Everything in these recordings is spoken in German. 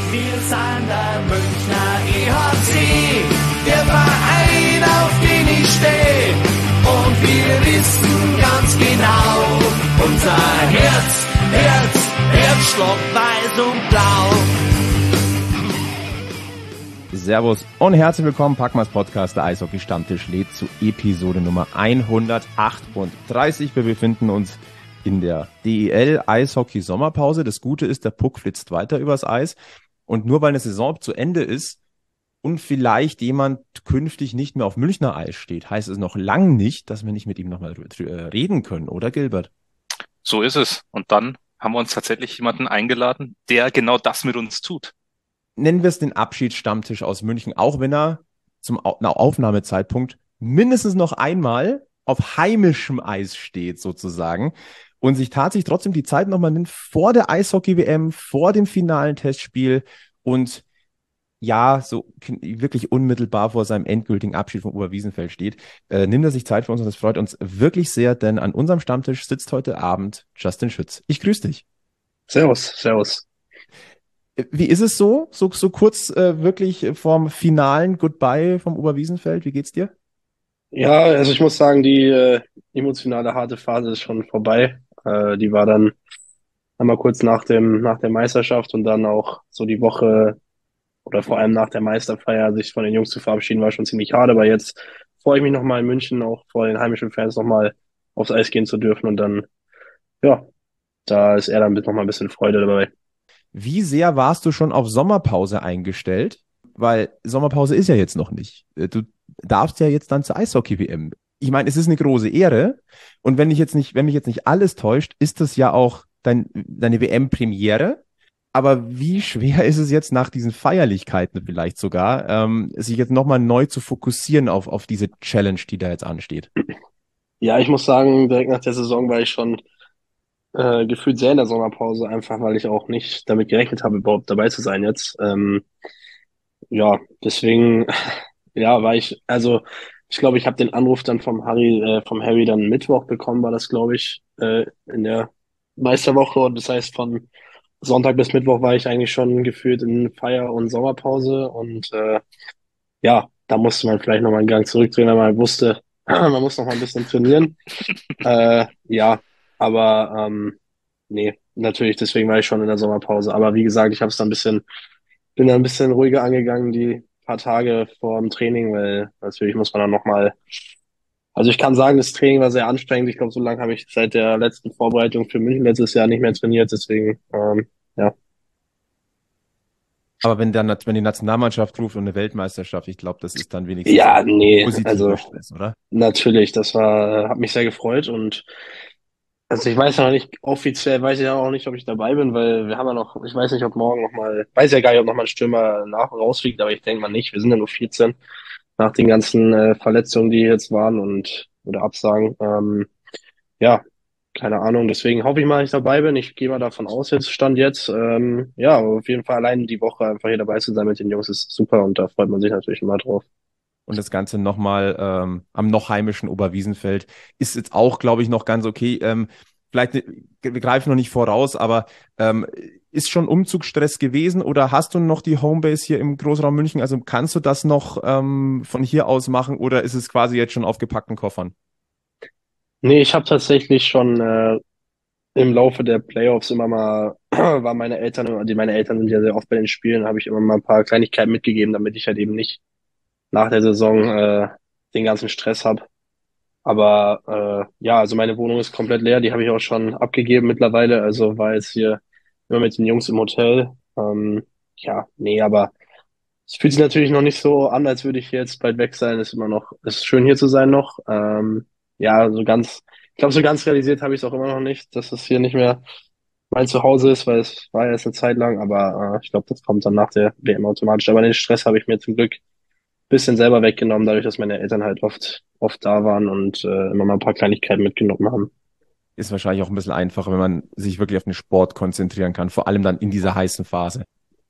Wir sind der Münchner EHC, der Verein, auf den ich stehe. Und wir wissen ganz genau, unser Herzschlag weiß und blau. Servus und herzlich willkommen, Packmas Podcast, der Eishockey-Stammtisch lädt zu Episode Nummer 138. Wir befinden uns in der DEL-Eishockey-Sommerpause. Das Gute ist, der Puck flitzt weiter übers Eis. Und nur weil eine Saison zu Ende ist und vielleicht jemand künftig nicht mehr auf Münchner Eis steht, heißt es noch lang nicht, dass wir nicht mit ihm nochmal reden können, oder Gilbert? So ist es. Und dann haben wir uns tatsächlich jemanden eingeladen, der genau das mit uns tut. Nennen wir es den Abschiedsstammtisch aus München, auch wenn er zum Aufnahmezeitpunkt mindestens noch einmal auf heimischem Eis steht sozusagen und sich tatsächlich trotzdem die Zeit nochmal nimmt vor der Eishockey-WM, vor dem finalen Testspiel und ja, so wirklich unmittelbar vor seinem endgültigen Abschied vom Oberwiesenfeld steht, nimmt er sich Zeit für uns und das freut uns wirklich sehr, denn an unserem Stammtisch sitzt heute Abend Justin Schütz. Ich grüße dich. Servus. Wie ist es so kurz wirklich vorm finalen Goodbye vom Oberwiesenfeld? Wie geht's dir? Ja, also ich muss sagen, die emotionale harte Phase ist schon vorbei. Die war dann einmal kurz nach der Meisterschaft und dann auch so die Woche oder vor allem nach der Meisterfeier sich von den Jungs zu verabschieden, war schon ziemlich hart. Aber jetzt freue ich mich nochmal in München, auch vor den heimischen Fans nochmal aufs Eis gehen zu dürfen und dann, ja, da ist eher dann nochmal ein bisschen Freude dabei. Wie sehr warst du schon auf Sommerpause eingestellt? Weil Sommerpause ist ja jetzt noch nicht. Du darfst ja jetzt dann zur Eishockey-WM. Ich meine, es ist eine große Ehre. Und wenn mich jetzt nicht alles täuscht, ist das ja auch deine WM-Premiere. Aber wie schwer ist es jetzt nach diesen Feierlichkeiten vielleicht sogar, sich jetzt nochmal neu zu fokussieren auf diese Challenge, die da jetzt ansteht? Ja, ich muss sagen, direkt nach der Saison war ich schon gefühlt sehr in der Sommerpause, einfach weil ich auch nicht damit gerechnet habe, überhaupt dabei zu sein jetzt. Ja, deswegen, ja, ich glaube, ich habe den Anruf dann vom Harry dann Mittwoch bekommen, war das, glaube ich, in der Meisterwoche. Und das heißt, von Sonntag bis Mittwoch war ich eigentlich schon gefühlt in Feier- und Sommerpause. Und ja, da musste man vielleicht nochmal einen Gang zurückdrehen, weil man wusste, man muss noch mal ein bisschen trainieren. Ja, aber nee, natürlich, deswegen war ich schon in der Sommerpause. Aber wie gesagt, bin da ein bisschen ruhiger angegangen die paar Tage vor dem Training, weil natürlich muss man dann nochmal, also ich kann sagen, das Training war sehr anstrengend. Ich glaube, so lange habe ich seit der letzten Vorbereitung für München letztes Jahr nicht mehr trainiert, deswegen, ja. Aber wenn die Nationalmannschaft ruft und eine Weltmeisterschaft, ich glaube, das ist dann wenigstens Ja, nee, positiver also Stress, oder? natürlich, hat mich sehr gefreut und also ich weiß ja noch nicht, offiziell weiß ich ja auch nicht, ob ich dabei bin, weil wir haben ja noch, ich weiß nicht, ob morgen nochmal, weiß ja gar nicht, ob nochmal ein Stürmer rausfliegt, aber ich denke mal nicht. Wir sind ja nur 14 nach den ganzen Verletzungen, die jetzt waren oder Absagen. Ja, keine Ahnung. Deswegen hoffe ich mal, dass ich dabei bin. Ich gehe mal davon aus, jetzt Stand jetzt. Ja, aber auf jeden Fall allein die Woche einfach hier dabei zu sein mit den Jungs ist super und da freut man sich natürlich immer drauf. Und das Ganze nochmal am noch heimischen Oberwiesenfeld ist jetzt auch, glaube ich, noch ganz okay. Vielleicht, wir greifen noch nicht voraus, aber ist schon Umzugsstress gewesen oder hast du noch die Homebase hier im Großraum München? Also kannst du das noch von hier aus machen oder ist es quasi jetzt schon auf gepackten Koffern? Nee, ich habe tatsächlich schon im Laufe der Playoffs immer mal, meine Eltern sind ja sehr oft bei den Spielen, habe ich immer mal ein paar Kleinigkeiten mitgegeben, damit ich halt eben nicht nach der Saison den ganzen Stress habe. Aber ja, also meine Wohnung ist komplett leer, die habe ich auch schon abgegeben mittlerweile. Also war jetzt hier immer mit den Jungs im Hotel. Ja, nee, aber es fühlt sich natürlich noch nicht so an, als würde ich jetzt bald weg sein. Ist schön hier zu sein noch. Ja, ich glaube, so ganz realisiert habe ich es auch immer noch nicht, dass es hier nicht mehr mein Zuhause ist, weil es war ja erst eine Zeit lang, aber ich glaube, das kommt dann nach der WM automatisch. Aber den Stress habe ich mir zum Glück bisschen selber weggenommen, dadurch, dass meine Eltern halt oft da waren und immer mal ein paar Kleinigkeiten mitgenommen haben. Ist wahrscheinlich auch ein bisschen einfacher, wenn man sich wirklich auf den Sport konzentrieren kann, vor allem dann in dieser heißen Phase.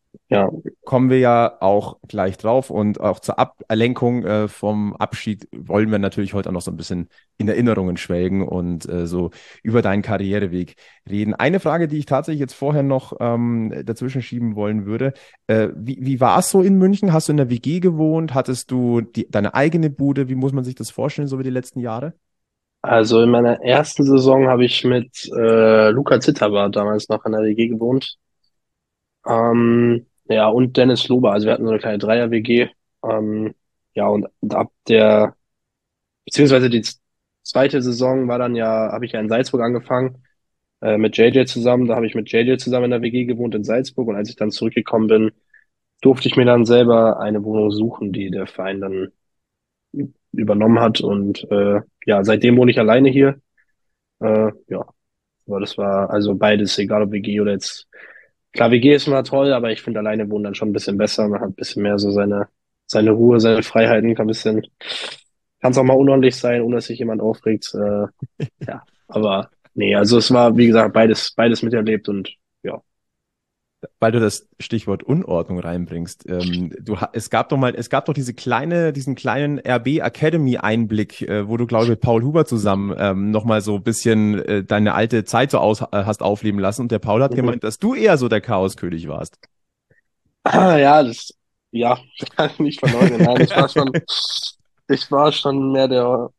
Ja, kommen wir ja auch gleich drauf und auch zur Ablenkung vom Abschied wollen wir natürlich heute auch noch so ein bisschen in Erinnerungen schwelgen und so über deinen Karriereweg reden. Eine Frage, die ich tatsächlich jetzt vorher noch dazwischen schieben wollen würde. Wie war es so in München? Hast du in der WG gewohnt? Hattest du deine eigene Bude? Wie muss man sich das vorstellen, so über die letzten Jahre? also in meiner ersten Saison habe ich mit Luca Zitter damals noch in der WG gewohnt. Ja, und Dennis Lober. Also wir hatten so eine kleine Dreier-WG. Ja, und ab der, beziehungsweise die zweite Saison war dann ja, habe ich ja in Salzburg angefangen, mit JJ zusammen. Da habe ich mit JJ zusammen in der WG gewohnt in Salzburg. Und als ich dann zurückgekommen bin, durfte ich mir dann selber eine Wohnung suchen, die der Verein dann übernommen hat. Und ja, seitdem wohne ich alleine hier. Ja, aber das war also beides, egal ob WG oder jetzt. Klar, WG ist immer toll, aber ich finde alleine wohnen dann schon ein bisschen besser. Man hat ein bisschen mehr so seine Ruhe, seine Freiheiten, kann es auch mal unordentlich sein, ohne dass sich jemand aufregt. Ja, aber nee, also es war, wie gesagt, beides miterlebt und ja. Weil du das Stichwort Unordnung reinbringst. Es gab doch diesen kleinen RB Academy Einblick, wo du, glaube ich, mit Paul Huber zusammen nochmal so ein bisschen deine alte Zeit so hast aufleben lassen. Und der Paul hat Mhm. gemeint, dass du eher so der Chaoskönig warst. Ja, ja, kann ich nicht verleugnen. Nein, ich war schon mehr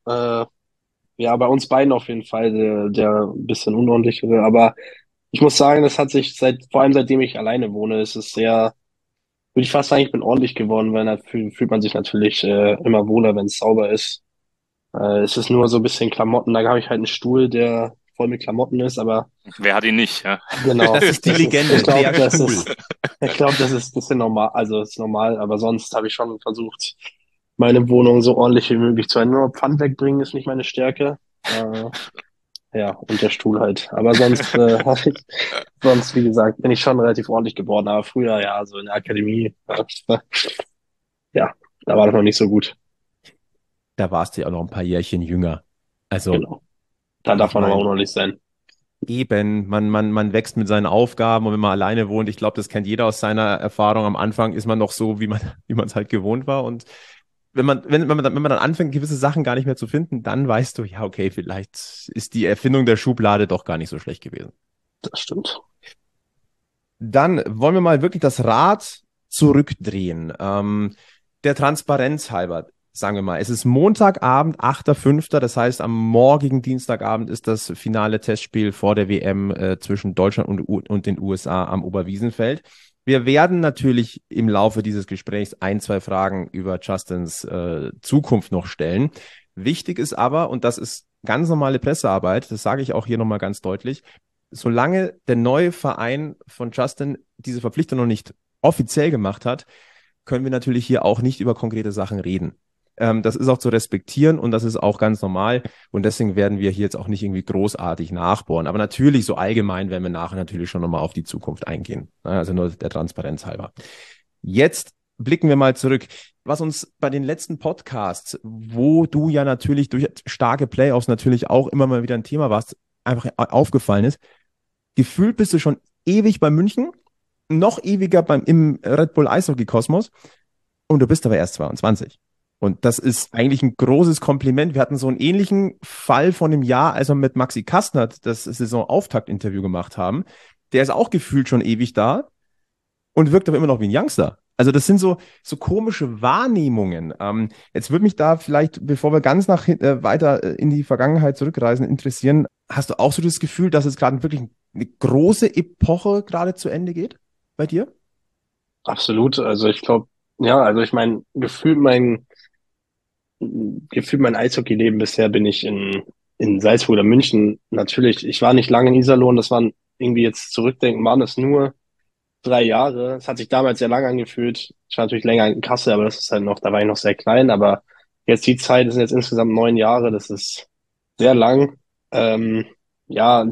ja, bei uns beiden auf jeden Fall der ein bisschen unordentlichere. Aber ich muss sagen, das hat sich vor allem seitdem ich alleine wohne, ist es sehr, würde ich fast sagen, ich bin ordentlich geworden, weil da fühlt man sich natürlich immer wohler, wenn es sauber ist. Es ist nur so ein bisschen Klamotten, da habe ich halt einen Stuhl, der voll mit Klamotten ist, aber Wer hat ihn nicht, ja? genau, Das ist die Legende, der Stuhl. ich glaube, das ist ein bisschen normal, also ist normal, aber sonst habe ich schon versucht, meine Wohnung so ordentlich wie möglich zu halten. Nur Pfand wegbringen ist nicht meine Stärke. Ja, und der Stuhl halt. Aber sonst, sonst, wie gesagt, bin ich schon relativ ordentlich geworden. Aber früher, ja, so in der Akademie, ja, da war das noch nicht so gut. Da warst du ja auch noch ein paar Jährchen jünger. Also, Genau. Da ich darf man nochmal meine, unordentlich sein. eben, man wächst mit seinen Aufgaben und wenn man alleine wohnt, ich glaube, das kennt jeder aus seiner Erfahrung. Am Anfang ist man noch so, wie man es halt gewohnt war. Und wenn man dann anfängt, gewisse Sachen gar nicht mehr zu finden, dann weißt du, ja, okay, vielleicht ist die Erfindung der Schublade doch gar nicht so schlecht gewesen. Das stimmt. Dann wollen wir mal wirklich das Rad zurückdrehen. Der Transparenz halber, sagen wir mal, es ist Montagabend, 8.5., das heißt, am morgigen Dienstagabend ist das finale Testspiel vor der WM zwischen Deutschland und den USA am Oberwiesenfeld. Wir werden natürlich im Laufe dieses Gesprächs ein, zwei Fragen über Justins Zukunft noch stellen. Wichtig ist aber, und das ist ganz normale Pressearbeit, das sage ich auch hier nochmal ganz deutlich, solange der neue Verein von Justin diese Verpflichtung noch nicht offiziell gemacht hat, können wir natürlich hier auch nicht über konkrete Sachen reden. Das ist auch zu respektieren und das ist auch ganz normal. Und deswegen werden wir hier jetzt auch nicht irgendwie großartig nachbohren. Aber natürlich, so allgemein werden wir nachher natürlich schon nochmal auf die Zukunft eingehen. Also nur der Transparenz halber. Jetzt blicken wir mal zurück, was uns bei den letzten Podcasts, wo du ja natürlich durch starke Playoffs natürlich auch immer mal wieder ein Thema warst, einfach aufgefallen ist. Gefühlt bist du schon ewig bei München, noch ewiger im Red Bull Eishockey Kosmos und du bist aber erst 22. Und das ist eigentlich ein großes Kompliment. Wir hatten so einen ähnlichen Fall von einem Jahr, als wir mit Maxi Kastner das Saisonauftakt-Interview gemacht haben. Der ist auch gefühlt schon ewig da und wirkt aber immer noch wie ein Youngster. Also das sind so komische Wahrnehmungen. Jetzt würde mich da vielleicht, bevor wir ganz weiter in die Vergangenheit zurückreisen, interessieren, hast du auch so das Gefühl, dass es gerade wirklich eine große Epoche gerade zu Ende geht bei dir? Absolut. Also ich glaube, ja, also ich meine, gefühlt mein Eishockey-Leben bisher bin ich in Salzburg oder München. Natürlich, ich war nicht lange in Iserlohn, das waren irgendwie jetzt zurückdenken, waren es nur 3 Jahre. Es hat sich damals sehr lang angefühlt. Ich war natürlich länger in Kassel, aber das ist halt noch, da war ich noch sehr klein. Aber jetzt die Zeit, das sind jetzt insgesamt 9 Jahre, das ist sehr lang. Ja,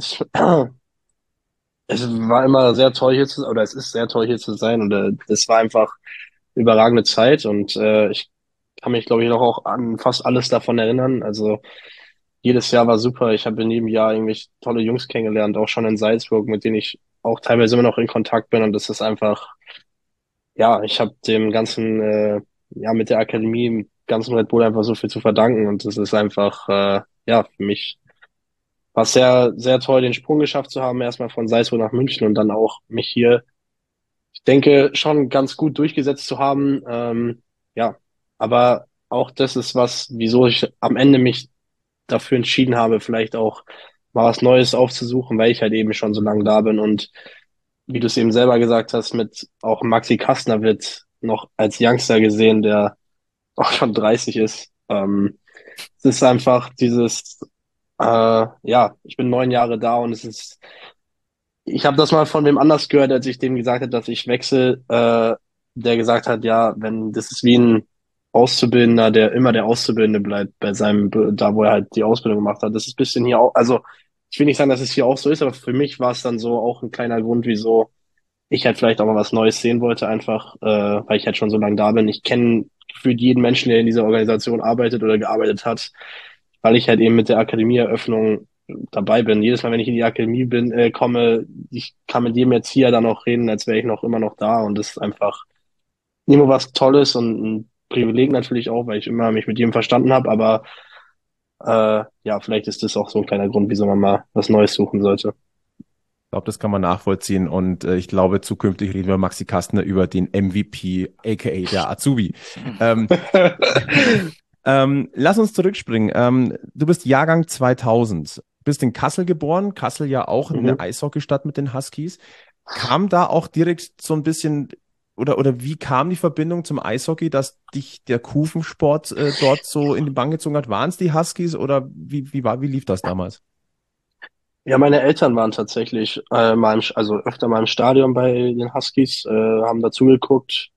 es war immer sehr toll hier zu, oder es ist sehr toll hier zu sein und das war einfach überragende Zeit und ich kann mich, glaube ich, noch auch an fast alles davon erinnern. Also jedes Jahr war super. Ich habe in jedem Jahr irgendwie tolle Jungs kennengelernt, auch schon in Salzburg, mit denen ich auch teilweise immer noch in Kontakt bin und das ist einfach ja, ich habe dem ganzen, ja, mit der Akademie, im ganzen Red Bull einfach so viel zu verdanken und es ist einfach, ja, für mich war es sehr, sehr toll, den Sprung geschafft zu haben, erstmal von Salzburg nach München und dann auch mich hier, ich denke, schon ganz gut durchgesetzt zu haben. Ja, aber auch das ist was, wieso ich am Ende mich dafür entschieden habe, vielleicht auch mal was Neues aufzusuchen, weil ich halt eben schon so lange da bin und wie du es eben selber gesagt hast, mit auch Maxi Kastner wird noch als Youngster gesehen, der auch schon 30 ist. Es ist einfach dieses, ja, ich bin 9 Jahre da und es ist, ich habe das mal von wem anders gehört, als ich dem gesagt habe, dass ich wechsle, der gesagt hat, ja, wenn das ist wie ein Auszubildender, der immer der Auszubildende bleibt bei seinem, da wo er halt die Ausbildung gemacht hat. Das ist ein bisschen hier auch, also ich will nicht sagen, dass es hier auch so ist, aber für mich war es dann so auch ein kleiner Grund, wieso ich halt vielleicht auch mal was Neues sehen wollte, einfach, weil ich halt schon so lange da bin. Ich kenne gefühlt jeden Menschen, der in dieser Organisation arbeitet oder gearbeitet hat, weil ich halt eben mit der Akademieeröffnung dabei bin. Jedes Mal, wenn ich in die Akademie bin, komme, ich kann mit jedem Erzieher dann auch reden, als wäre ich noch immer noch da. Und das ist einfach immer was Tolles und ein Privileg natürlich auch, weil ich immer mich mit jedem verstanden habe. Aber ja, vielleicht ist das auch so ein kleiner Grund, wieso man mal was Neues suchen sollte. Ich glaube, das kann man nachvollziehen und ich glaube, zukünftig reden wir Maxi Kastner über den MVP, aka der Azubi. Lass uns zurückspringen. Du bist Jahrgang 2000, bist in Kassel geboren, Kassel ja auch eine Mhm. Eishockeystadt mit den Huskies. Kam da auch direkt so ein bisschen, oder wie kam die Verbindung zum Eishockey, dass dich der Kufensport dort so in die Bann gezogen hat? Waren es die Huskies oder wie lief das damals? Ja, meine Eltern waren tatsächlich mal also öfter mal im Stadion bei den Huskies, haben dazu geguckt.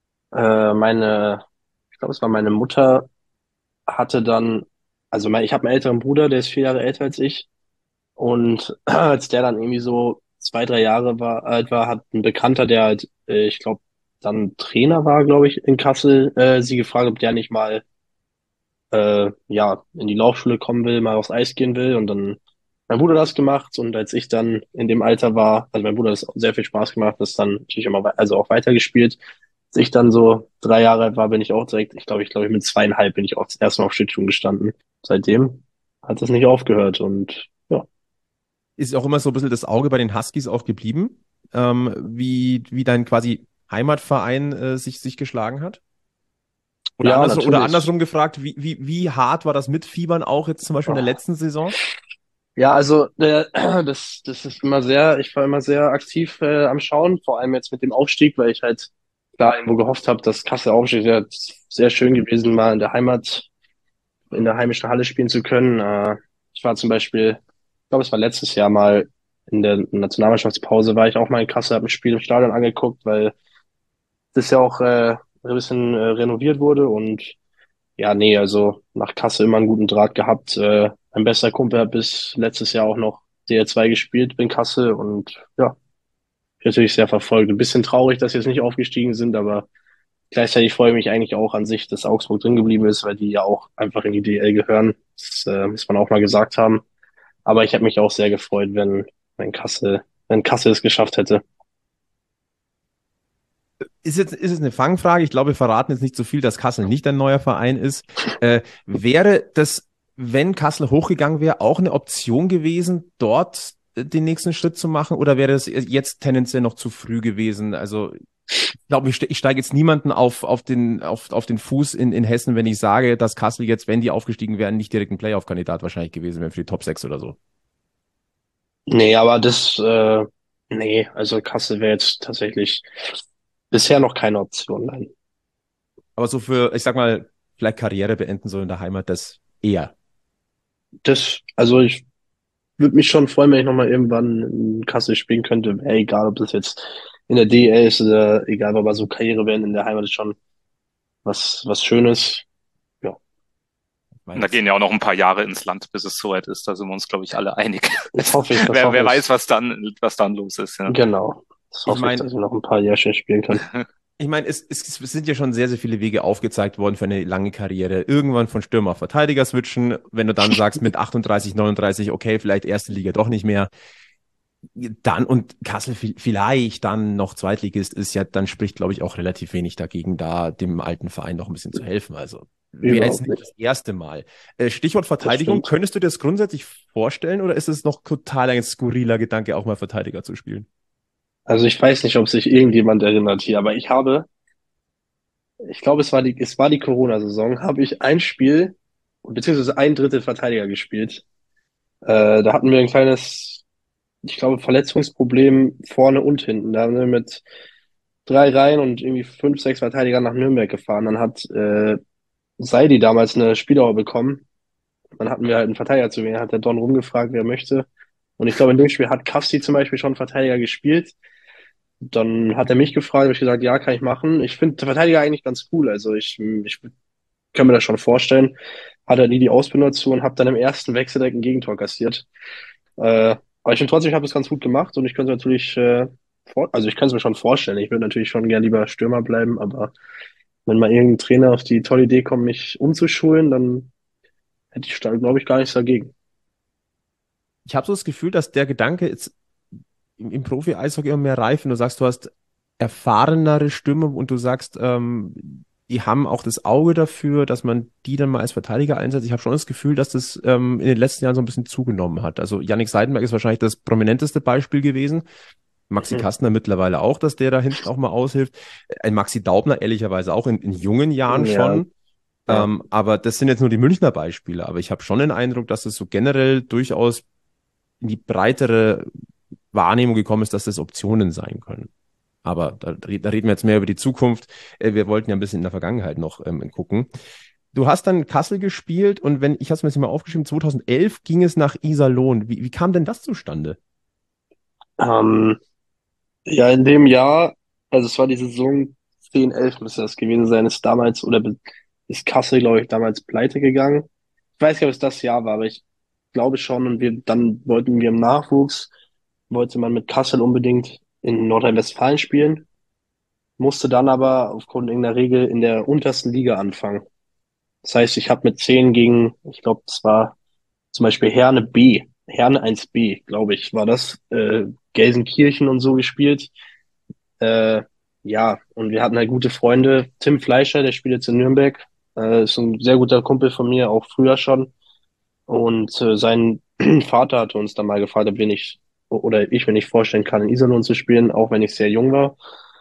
Ich glaube, es war meine Mutter, hatte dann, also ich habe einen älteren Bruder, der ist 4 Jahre älter als ich. Und als der dann irgendwie so 2, 3 Jahre alt war, hat ein Bekannter, der halt, ich glaube, dann Trainer war, glaube ich, in Kassel, sie gefragt, ob der nicht mal ja, in die Laufschule kommen will, mal aufs Eis gehen will. Und dann mein Bruder das gemacht. Und als ich dann in dem Alter war, also mein Bruder hat es sehr viel Spaß gemacht, das dann natürlich immer, also auch weitergespielt. Als ich dann so 3 Jahre alt war, bin ich auch direkt, ich glaube, mit 2,5 bin ich auch das erste Mal auf Schlittschuhen gestanden. Seitdem hat es nicht aufgehört und ja. Ist auch immer so ein bisschen das Auge bei den Huskies auch geblieben, wie dein quasi Heimatverein sich geschlagen hat? Ja, Oder natürlich. andersrum gefragt, wie hart war das Mitfiebern auch jetzt zum Beispiel in der letzten Saison? Ja, also das ist immer sehr, ich war immer sehr aktiv am Schauen, vor allem jetzt mit dem Aufstieg, weil ich halt klar irgendwo gehofft habe, dass Kassel aufsteigt. Ja, sehr schön gewesen, mal in der Heimat, in der heimischen Halle spielen zu können. Ich war zum Beispiel, ich glaube, es war letztes Jahr mal in der Nationalmannschaftspause, war ich auch mal in Kassel, habe ein Spiel im Stadion angeguckt, weil das ja auch ein bisschen renoviert wurde und ja, nee, also nach Kassel immer einen guten Draht gehabt. Mein bester Kumpel hat bis letztes Jahr auch noch DL2 gespielt in Kassel und ja, natürlich sehr verfolgt. Ein bisschen traurig, dass sie jetzt nicht aufgestiegen sind, aber gleichzeitig freue ich mich eigentlich auch an sich, dass Augsburg drin geblieben ist, weil die ja auch einfach in die DL gehören. Das muss man auch mal gesagt haben. Aber ich hätte mich auch sehr gefreut, wenn Kassel es geschafft hätte. Ist es eine Fangfrage? Ich glaube, wir verraten jetzt nicht so viel, dass Kassel nicht ein neuer Verein ist. Wäre das, wenn Kassel hochgegangen wäre, auch eine Option gewesen, dort den nächsten Schritt zu machen? Oder wäre das jetzt tendenziell noch zu früh gewesen? Also, ich glaube, ich steige jetzt niemanden auf den Fuß in Hessen, wenn ich sage, dass Kassel jetzt, wenn die aufgestiegen wären, nicht direkt ein Playoff-Kandidat wahrscheinlich gewesen wäre für die Top 6 oder so. Nee, aber nee, also Kassel wäre jetzt tatsächlich bisher noch keine Option, nein. Aber so für, ich sag mal, vielleicht Karriere beenden so in der Heimat, das eher. Also ich würde mich schon freuen, wenn ich nochmal irgendwann in Kassel spielen könnte. Egal, ob das jetzt in der DL ist oder egal, aber so Karriere werden in der Heimat ist schon was Schönes. Ja, Ich Und meine, da gehen ja auch noch ein paar Jahre ins Land, bis es soweit ist. Da sind wir uns, glaube ich, alle einig. das hoffe ich, das Wer hoffe weiß, ich. was dann los ist, ja. Genau. Das ich hoffe ich, meine, dass ich noch ein paar Jährchen spielen kann. Ich meine, es sind ja schon sehr, sehr viele Wege aufgezeigt worden für eine lange Karriere. Irgendwann von Stürmer auf Verteidiger switchen. Wenn du dann sagst mit 38, 39, okay, vielleicht erste Liga doch nicht mehr. Dann, und Kassel vielleicht dann noch Zweitligist ist, ja, dann spricht, glaube ich, auch relativ wenig dagegen, da dem alten Verein noch ein bisschen zu helfen. Also wäre jetzt Überhaupt nicht nicht. das erste Mal. Stichwort Das Verteidigung, stimmt. könntest du dir das grundsätzlich vorstellen oder ist es noch total ein skurriler Gedanke, auch mal Verteidiger zu spielen? Also ich weiß nicht, ob sich irgendjemand erinnert hier, aber ich glaube, es war die Corona-Saison, habe ich ein Spiel, beziehungsweise ein Drittel Verteidiger gespielt. Da hatten wir ein kleines, ich glaube, Verletzungsproblem vorne und hinten. Da haben wir mit 3 Reihen und irgendwie 5, 6 Verteidigern nach Nürnberg gefahren. Dann hat Seidi damals eine Spieldauer bekommen. Dann hatten wir halt einen Verteidiger zu wählen, hat der Don rumgefragt, wer möchte. Und ich glaube, in dem Spiel hat Kasti zum Beispiel schon Verteidiger gespielt. Dann hat er mich gefragt, habe ich gesagt, ja, kann ich machen. Ich finde Verteidiger eigentlich ganz cool. Also ich kann mir das schon vorstellen. Hatte nie die Ausbildung dazu und habe dann im ersten Wechsel direkt ein Gegentor kassiert. Aber ich finde trotzdem, ich habe es ganz gut gemacht und ich könnte natürlich, also ich kann es mir schon vorstellen. Ich würde natürlich schon gern lieber Stürmer bleiben, aber wenn mal irgendein Trainer auf die tolle Idee kommt, mich umzuschulen, dann hätte ich, glaube ich, gar nichts dagegen. Ich habe so das Gefühl, dass der Gedanke jetzt im Profi-Eishockey immer mehr reif, wenn du sagst, du hast erfahrenere Stürmer und du sagst, die haben auch das Auge dafür, dass man die dann mal als Verteidiger einsetzt. Ich habe schon das Gefühl, dass das in den letzten Jahren so ein bisschen zugenommen hat. Also Yannick Seidenberg ist wahrscheinlich das prominenteste Beispiel gewesen. Maxi Mhm. Kastner mittlerweile auch, dass der da hinten auch mal aushilft. Ein Maxi Daubner ehrlicherweise auch in jungen Jahren Ja, schon. ja. Aber das sind jetzt nur die Münchner Beispiele. Aber ich habe schon den Eindruck, dass es so generell durchaus in die breitere Wahrnehmung gekommen ist, dass das Optionen sein können. Aber da reden wir jetzt mehr über die Zukunft. Wir wollten ja ein bisschen in der Vergangenheit noch gucken. Du hast dann Kassel gespielt und wenn, ich habe es mir jetzt mal aufgeschrieben, 2011 ging es nach Iserlohn. Wie kam denn das zustande? Ähm, ja, in dem Jahr, also es war die Saison 10, 11 müsste das gewesen sein, ist damals, ist Kassel, glaube ich, damals pleite gegangen. Ich weiß nicht, ob es das Jahr war, aber ich glaube schon. Und dann wollten wir im Nachwuchs, wollte man mit Kassel unbedingt in Nordrhein-Westfalen spielen, musste dann aber aufgrund irgendeiner Regel in der untersten Liga anfangen. Das heißt, ich habe mit 10 gegen, ich glaube, das war zum Beispiel Herne 1b, glaube ich, war das, Gelsenkirchen und so gespielt. Äh, ja, und wir hatten halt gute Freunde. Tim Fleischer, der spielt jetzt in Nürnberg, ist ein sehr guter Kumpel von mir, auch früher schon. Und sein Vater hatte uns dann mal gefragt, ob wir nicht, oder ich mir nicht vorstellen kann, in Iserlohn zu spielen, auch wenn ich sehr jung war.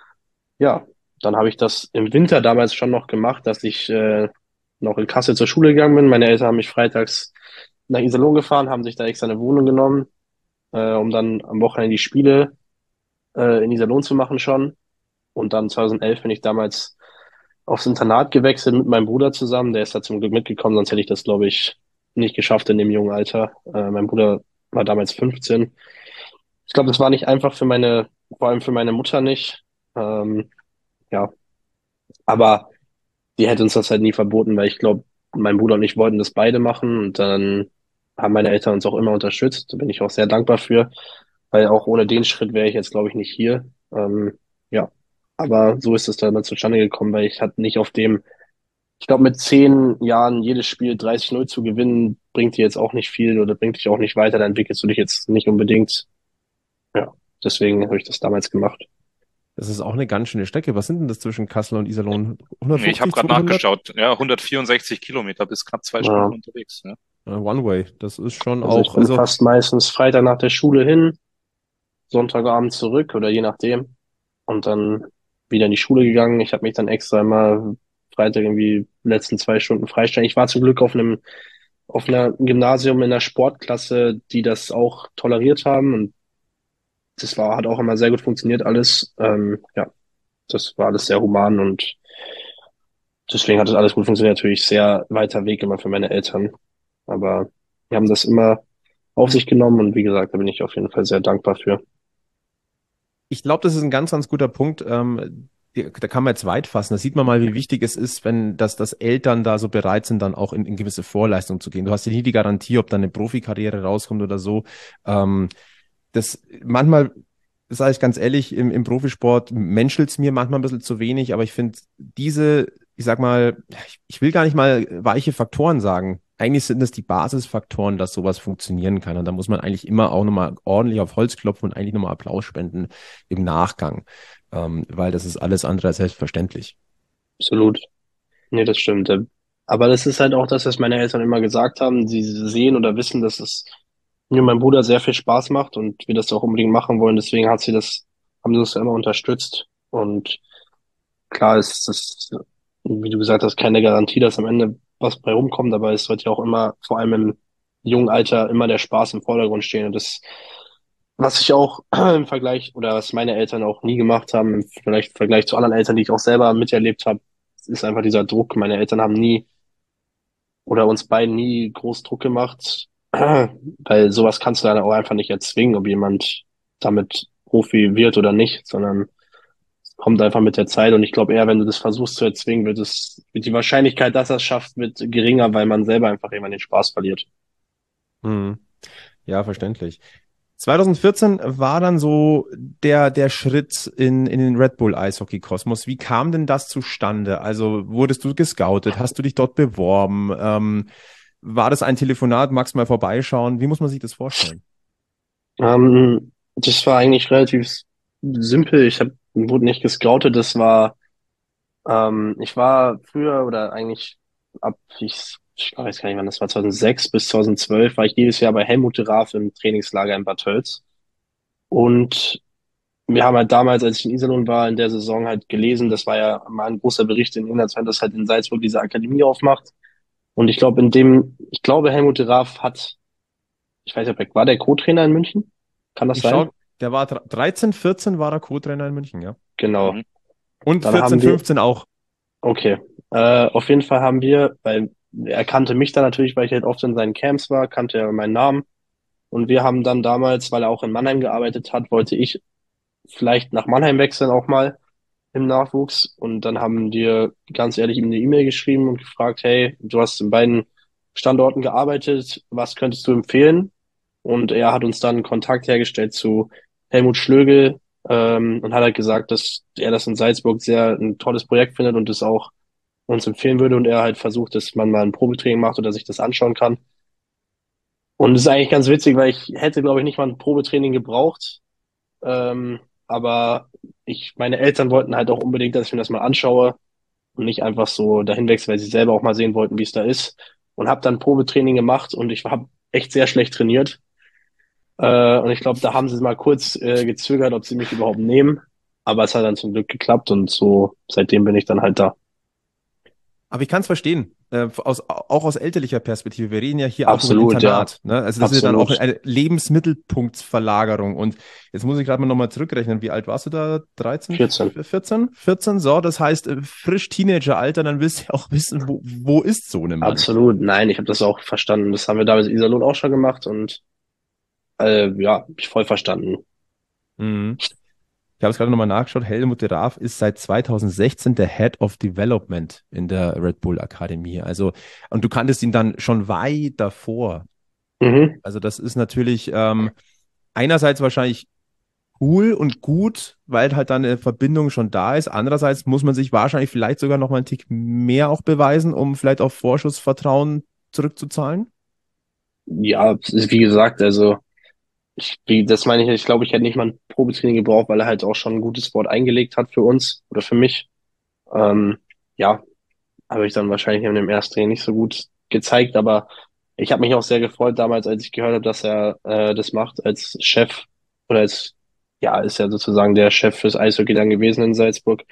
Ja, dann habe ich das im Winter damals schon noch gemacht, dass ich noch in Kassel zur Schule gegangen bin. Meine Eltern haben mich freitags nach Iserlohn gefahren, haben sich da extra eine Wohnung genommen, um dann am Wochenende die Spiele in Iserlohn zu machen schon. Und dann 2011 bin ich damals aufs Internat gewechselt mit meinem Bruder zusammen. Der ist da zum Glück mitgekommen, sonst hätte ich das, glaube ich, nicht geschafft in dem jungen Alter. Mein Bruder war damals 15. Ich glaube, das war nicht einfach vor allem für meine Mutter nicht. Ähm, ja, aber die hätte uns das halt nie verboten, weil ich glaube, mein Bruder und ich wollten das beide machen und dann haben meine Eltern uns auch immer unterstützt. Da bin ich auch sehr dankbar für, weil auch ohne den Schritt wäre ich jetzt, glaube ich, nicht hier. Ja, aber so ist es dann mal zustande gekommen, weil ich hatte nicht ich glaube, mit 10 Jahren jedes Spiel 30-0 zu gewinnen, bringt dir jetzt auch nicht viel oder bringt dich auch nicht weiter, dann entwickelst du dich jetzt nicht unbedingt. Ja, deswegen habe ich das damals gemacht. Das ist auch eine ganz schöne Strecke. Was sind denn das zwischen Kassel und Iserlohn? Nee, ich habe 150, gerade 200? nachgeschaut. Ja, 164 Kilometer bis knapp 2 Stunden Ja, unterwegs. Ja. One Way. Das ist schon also ich auch, bin also fast meistens Freitag nach der Schule hin, Sonntagabend zurück oder je nachdem. Und dann wieder in die Schule gegangen. Ich habe mich dann extra immer Freitag irgendwie letzten 2 Stunden freistellen. Ich war zum Glück auf einer Gymnasium in der Sportklasse, die das auch toleriert haben. Und hat auch immer sehr gut funktioniert alles. Ja, das war alles sehr human und deswegen hat das alles gut funktioniert. Natürlich sehr weiter Weg immer für meine Eltern. Aber wir haben das immer auf sich genommen und wie gesagt, da bin ich auf jeden Fall sehr dankbar für. ich glaube, das ist ein ganz, ganz guter Punkt. Da kann man jetzt weit fassen. Da sieht man mal, wie wichtig es ist, wenn das Eltern da so bereit sind, dann auch in gewisse Vorleistungen zu gehen. Du hast ja nie die Garantie, ob dann eine Profikarriere rauskommt oder so. Das manchmal, das sage ich ganz ehrlich, im Profisport menschelt es mir manchmal ein bisschen zu wenig, aber ich finde ich sag mal, ich will gar nicht mal weiche Faktoren sagen. eigentlich sind das die Basisfaktoren, dass sowas funktionieren kann. Und da muss man eigentlich immer auch nochmal ordentlich auf Holz klopfen und eigentlich nochmal Applaus spenden im Nachgang, weil das ist alles andere als selbstverständlich. Absolut. Nee, das stimmt. Aber das ist halt auch das, was meine Eltern immer gesagt haben. Sie sehen oder wissen, dass es mir und meinem Bruder sehr viel Spaß macht und wir das auch unbedingt machen wollen. Deswegen haben sie das immer unterstützt. Und klar ist das, wie du gesagt hast, keine Garantie, dass am Ende was bei rumkommt, aber es wird ja auch immer, vor allem im jungen Alter, immer der Spaß im Vordergrund stehen. Und das, was ich auch im Vergleich oder was meine Eltern auch nie gemacht haben, vielleicht im Vergleich zu anderen Eltern, die ich auch selber miterlebt habe, ist einfach dieser Druck. Meine Eltern haben nie oder uns beiden nie groß Druck gemacht, weil sowas kannst du dann auch einfach nicht erzwingen, ob jemand damit Profi wird oder nicht, sondern es kommt einfach mit der Zeit. Und ich glaube eher, wenn du das versuchst zu erzwingen, wird die Wahrscheinlichkeit, dass er es schafft, wird geringer, weil man selber einfach irgendwann den Spaß verliert. Hm. Ja, verständlich. 2014 war dann so der Schritt in den Red Bull Eishockey-Kosmos. Wie kam denn das zustande? Also wurdest du gescoutet? Hast du dich dort beworben? War das ein Telefonat? Magst du mal vorbeischauen? Wie muss man sich das vorstellen? Das war eigentlich relativ simpel. Wurde nicht gescoutet. Ich war früher oder eigentlich ich weiß gar nicht wann, das war 2006 bis 2012, war ich jedes Jahr bei Helmut de Raaf im Trainingslager in Bad Tölz. Und wir haben halt damals, als ich in Iserlohn war, in der Saison halt gelesen, das war ja mal ein großer Bericht in Inlandsfern, dass halt in Salzburg diese Akademie aufmacht. Und ich glaube, Helmut de Raaf ich weiß nicht, war der Co-Trainer in München? Kann das Ich sein? schaue, der war 13, 14 war er Co-Trainer in München, ja. Genau. Mhm. Und Dann 14, haben wir, 15 auch. okay. Auf jeden Fall weil er kannte mich dann natürlich, weil ich halt oft in seinen Camps war, kannte er meinen Namen. Und wir haben dann damals, weil er auch in Mannheim gearbeitet hat, wollte ich vielleicht nach Mannheim wechseln auch mal im Nachwuchs. Und dann haben wir ganz ehrlich ihm eine E-Mail geschrieben und gefragt, hey, du hast in beiden Standorten gearbeitet, was könntest du empfehlen? Und er hat uns dann Kontakt hergestellt zu Helmut Schlögel, und hat halt gesagt, dass er das in Salzburg sehr ein tolles Projekt findet und es auch uns empfehlen würde und er halt versucht, dass man mal ein Probetraining macht oder sich das anschauen kann. Und es ist eigentlich ganz witzig, weil ich hätte, glaube ich, nicht mal ein Probetraining gebraucht. Aber meine Eltern wollten halt auch unbedingt, dass ich mir das mal anschaue und nicht einfach so dahin wechsle, weil sie selber auch mal sehen wollten, wie es da ist. Und habe dann Probetraining gemacht und ich habe echt sehr schlecht trainiert. Und ich glaube, da haben sie mal kurz gezögert, ob sie mich überhaupt nehmen. Aber es hat dann zum Glück geklappt und so seitdem bin ich dann halt da. Aber ich kann es verstehen, auch aus elterlicher Perspektive. Wir reden ja hier auch über ein Absolut, ja. Internat. Ne? Also das ist ja dann auch Absolut. eine Lebensmittelpunktsverlagerung. Und jetzt muss ich gerade mal nochmal zurückrechnen. Wie alt warst du da? 13, 14. 14? 14? So, das heißt frisch Teenageralter, dann willst du ja auch wissen, wo ist so ein Mann? Absolut. Nein, ich habe das auch verstanden. Das haben wir damals in Iserlohn auch schon gemacht und ja, hab ich voll verstanden. Mhm. Ich habe es gerade nochmal nachgeschaut. Helmut de Raaf ist seit 2016 der Head of Development in der Red Bull Akademie. Also, und du kanntest ihn dann schon weit davor. Mhm. Also, das ist natürlich einerseits wahrscheinlich cool und gut, weil halt dann eine Verbindung schon da ist. Andererseits muss man sich wahrscheinlich vielleicht sogar noch mal einen Tick mehr auch beweisen, um vielleicht auf Vorschussvertrauen zurückzuzahlen. Ja, es ist wie gesagt, also das meine ich, ich glaube, ich hätte nicht mal ein Probetraining gebraucht, weil er halt auch schon ein gutes Wort eingelegt hat für uns oder für mich. Ähm, ja, habe ich dann wahrscheinlich in dem ersten Training nicht so gut gezeigt, aber ich habe mich auch sehr gefreut damals, als ich gehört habe, dass er das macht als Chef oder ja, ist ja sozusagen der Chef fürs Eishockey dann gewesen in Salzburg.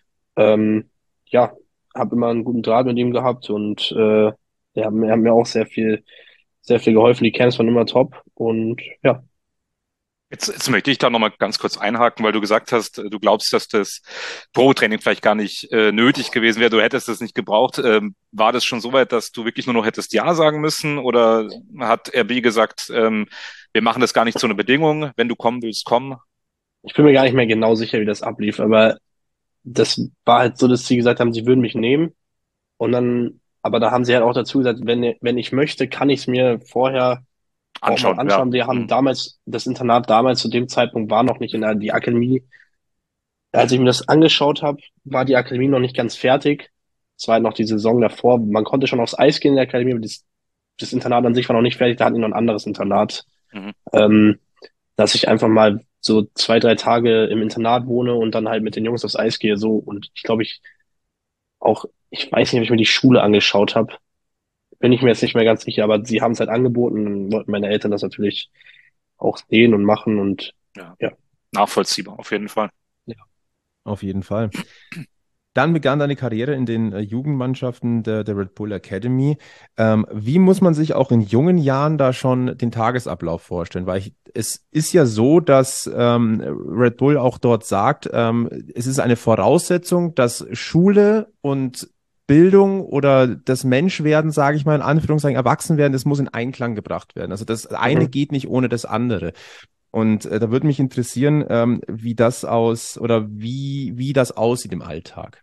Ähm, ja, habe immer einen guten Draht mit ihm gehabt und er hat mir auch sehr viel geholfen. Die Camps waren immer top und ja, Jetzt möchte ich da nochmal ganz kurz einhaken, weil du gesagt hast, du glaubst, dass das Pro-Training vielleicht gar nicht nötig gewesen wäre, du hättest es nicht gebraucht. War das schon so weit, dass du wirklich nur noch hättest Ja sagen müssen oder hat RB gesagt, wir machen das gar nicht zu einer Bedingung, wenn du kommen willst, komm? ich bin mir gar nicht mehr genau sicher, wie das ablief, aber das war halt so, dass sie gesagt haben, sie würden mich nehmen und dann, aber da haben sie halt auch dazu gesagt, wenn ich möchte, kann ich es mir vorher auch mal Anschauen, ja. anschauen. Wir haben Hm. damals, das Internat damals zu dem Zeitpunkt war noch nicht die Akademie. Als ich mir das angeschaut habe, war die Akademie noch nicht ganz fertig. Es war halt noch die Saison davor. Man konnte schon aufs Eis gehen in der Akademie, aber das Internat an sich war noch nicht fertig, da hatten die noch ein anderes Internat. Mhm. Dass ich einfach mal so 2, 3 Tage im Internat wohne und dann halt mit den Jungs aufs Eis gehe, so. Und ich glaube, ich weiß nicht, ob ich mir die Schule angeschaut habe. Bin ich mir jetzt nicht mehr ganz sicher, aber sie haben es halt angeboten und wollten meine Eltern das natürlich auch sehen und machen und Ja, ja. nachvollziehbar, auf jeden Fall. Auf jeden Fall. Dann begann deine Karriere in den Jugendmannschaften der Red Bull Academy. Wie muss man sich auch in jungen Jahren da schon den Tagesablauf vorstellen? Weil es ist ja so, dass Red Bull auch dort sagt, es ist eine Voraussetzung, dass Schule und Bildung oder das Menschwerden, sage ich mal in Anführungszeichen, Erwachsenwerden, das muss in Einklang gebracht werden. Also das eine Mhm. geht nicht ohne das andere. Und da würde mich interessieren, wie das aussieht im Alltag.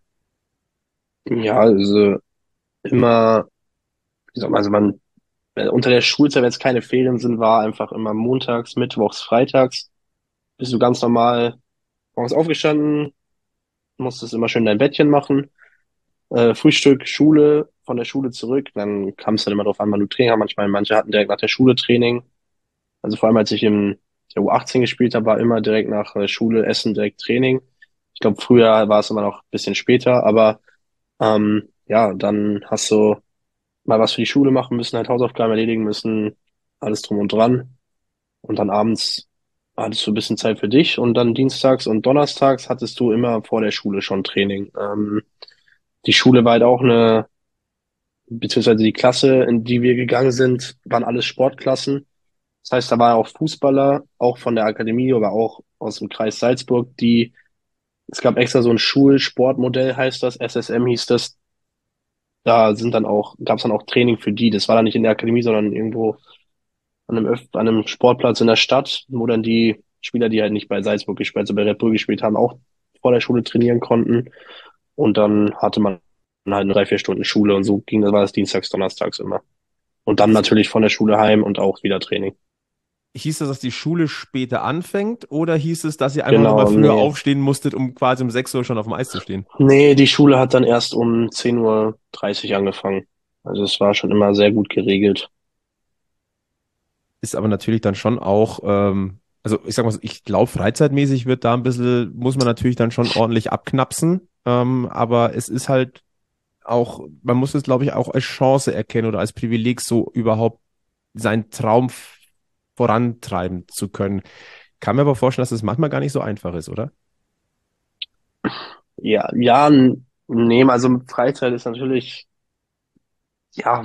Ja, also immer, wie soll man, also man, unter der Schulzeit, wenn es keine Ferien sind, war einfach immer montags, mittwochs, freitags, bist du ganz normal morgens aufgestanden, musstest immer schön dein Bettchen machen, Frühstück, Schule, von der Schule zurück, dann kam es dann immer darauf an, wann du Training hast. Manchmal, manche hatten direkt nach der Schule Training. Also vor allem, als ich in der U18 gespielt habe, war immer direkt nach Schule, Essen, direkt Training. Ich glaube, früher war es immer noch ein bisschen später, aber ja, dann hast du mal was für die Schule machen müssen, halt Hausaufgaben erledigen müssen, alles drum und dran. Und dann abends hattest du ein bisschen Zeit für dich und dann dienstags und donnerstags hattest du immer vor der Schule schon Training. Die Schule war halt auch beziehungsweise die Klasse, in die wir gegangen sind, waren alles Sportklassen. Das heißt, da waren auch Fußballer, auch von der Akademie, aber auch aus dem Kreis Salzburg, es gab extra so ein Schulsportmodell, heißt das, SSM hieß das. Gab es dann auch Training für die. Das war dann nicht in der Akademie, sondern irgendwo an einem Sportplatz in der Stadt, wo dann die Spieler, die halt nicht bei Salzburg gespielt, also bei Red Bull gespielt haben, auch vor der Schule trainieren konnten. Und dann hatte man halt 3, 4 Stunden Schule und so war das dienstags, donnerstags immer. Und dann natürlich von der Schule heim und auch wieder Training. Hieß das, dass die Schule später anfängt oder hieß es, dass ihr einfach nochmal Genau, früher nee. aufstehen musstet, um quasi um 6 Uhr schon auf dem Eis zu stehen? Nee, die Schule hat dann erst um 10:30 Uhr angefangen. Also es war schon immer sehr gut geregelt. Ist aber natürlich dann schon auch, also ich sag mal so, ich glaube, freizeitmäßig wird da muss man natürlich dann schon ordentlich abknapsen. Aber es ist halt auch, man muss es, glaube ich, auch als Chance erkennen oder als Privileg, so überhaupt seinen Traum vorantreiben zu können. Kann mir aber vorstellen, dass es manchmal gar nicht so einfach ist, oder? Ja, ja, nee, also Freizeit ist natürlich, ja,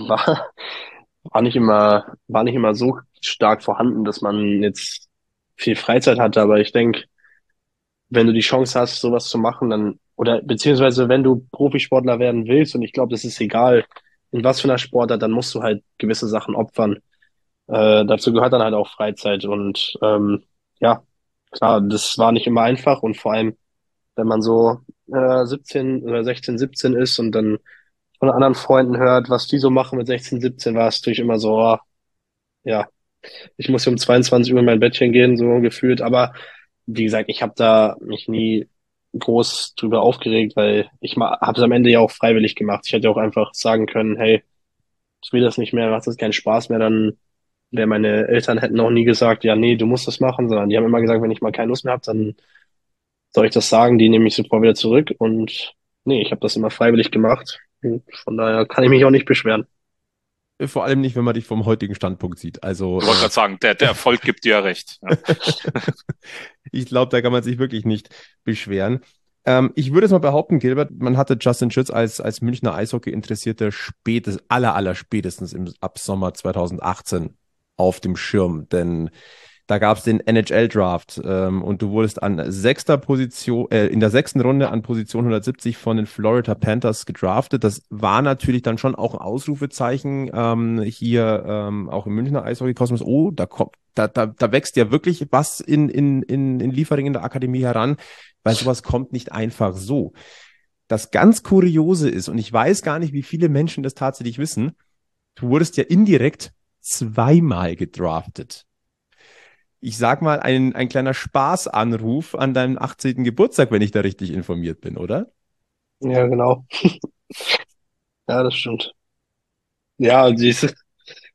war nicht immer so stark vorhanden, dass man jetzt viel Freizeit hatte, aber ich denke, wenn du die Chance hast, sowas zu machen, dann, oder beziehungsweise wenn du Profisportler werden willst, und ich glaube, das ist egal, in was für einer Sportart, dann musst du halt gewisse Sachen opfern. Dazu gehört dann halt auch Freizeit und ja, klar, das war nicht immer einfach und vor allem, wenn man so 17 oder 16, 17 ist und dann von anderen Freunden hört, was die so machen mit 16, 17, war es natürlich immer so, ja, ich muss hier um 22 Uhr in mein Bettchen gehen, so gefühlt. Aber wie gesagt, ich habe da mich nie groß drüber aufgeregt, weil habe es am Ende ja auch freiwillig gemacht. Ich hätte auch einfach sagen können, hey, ich will das nicht mehr, macht das keinen Spaß mehr, dann wäre meine Eltern hätten auch nie gesagt, ja, nee, du musst das machen, sondern die haben immer gesagt, wenn ich mal keine Lust mehr habe, dann soll ich das sagen, die nehme ich sofort wieder zurück und nee, ich habe das immer freiwillig gemacht. Und von daher kann ich mich auch nicht beschweren. Vor allem nicht, wenn man dich vom heutigen Standpunkt sieht. Also, Ich wollte gerade sagen, der Erfolg gibt dir ja recht. Ja. ich glaube, da kann man sich wirklich nicht beschweren. Ich würde es mal behaupten, Gilbert, man hatte Justin Schütz als Münchner Eishockey-Interessierte aller spätestens ab Sommer 2018 auf dem Schirm, denn da gab es den NHL-Draft und du wurdest in der 6. Runde an Position 170 von den Florida Panthers gedraftet. Das war natürlich dann schon auch ein Ausrufezeichen hier auch im Münchner Eishockey-Kosmos. Oh, da wächst ja wirklich was in Liefering in der Akademie heran, weil sowas kommt nicht einfach so. Das ganz Kuriose ist, und ich weiß gar nicht, wie viele Menschen das tatsächlich wissen, du wurdest ja indirekt zweimal gedraftet. Ich sag mal, ein kleiner Spaßanruf an deinem 18. Geburtstag, wenn ich da richtig informiert bin, oder? Ja, genau. Ja, das stimmt. Ja,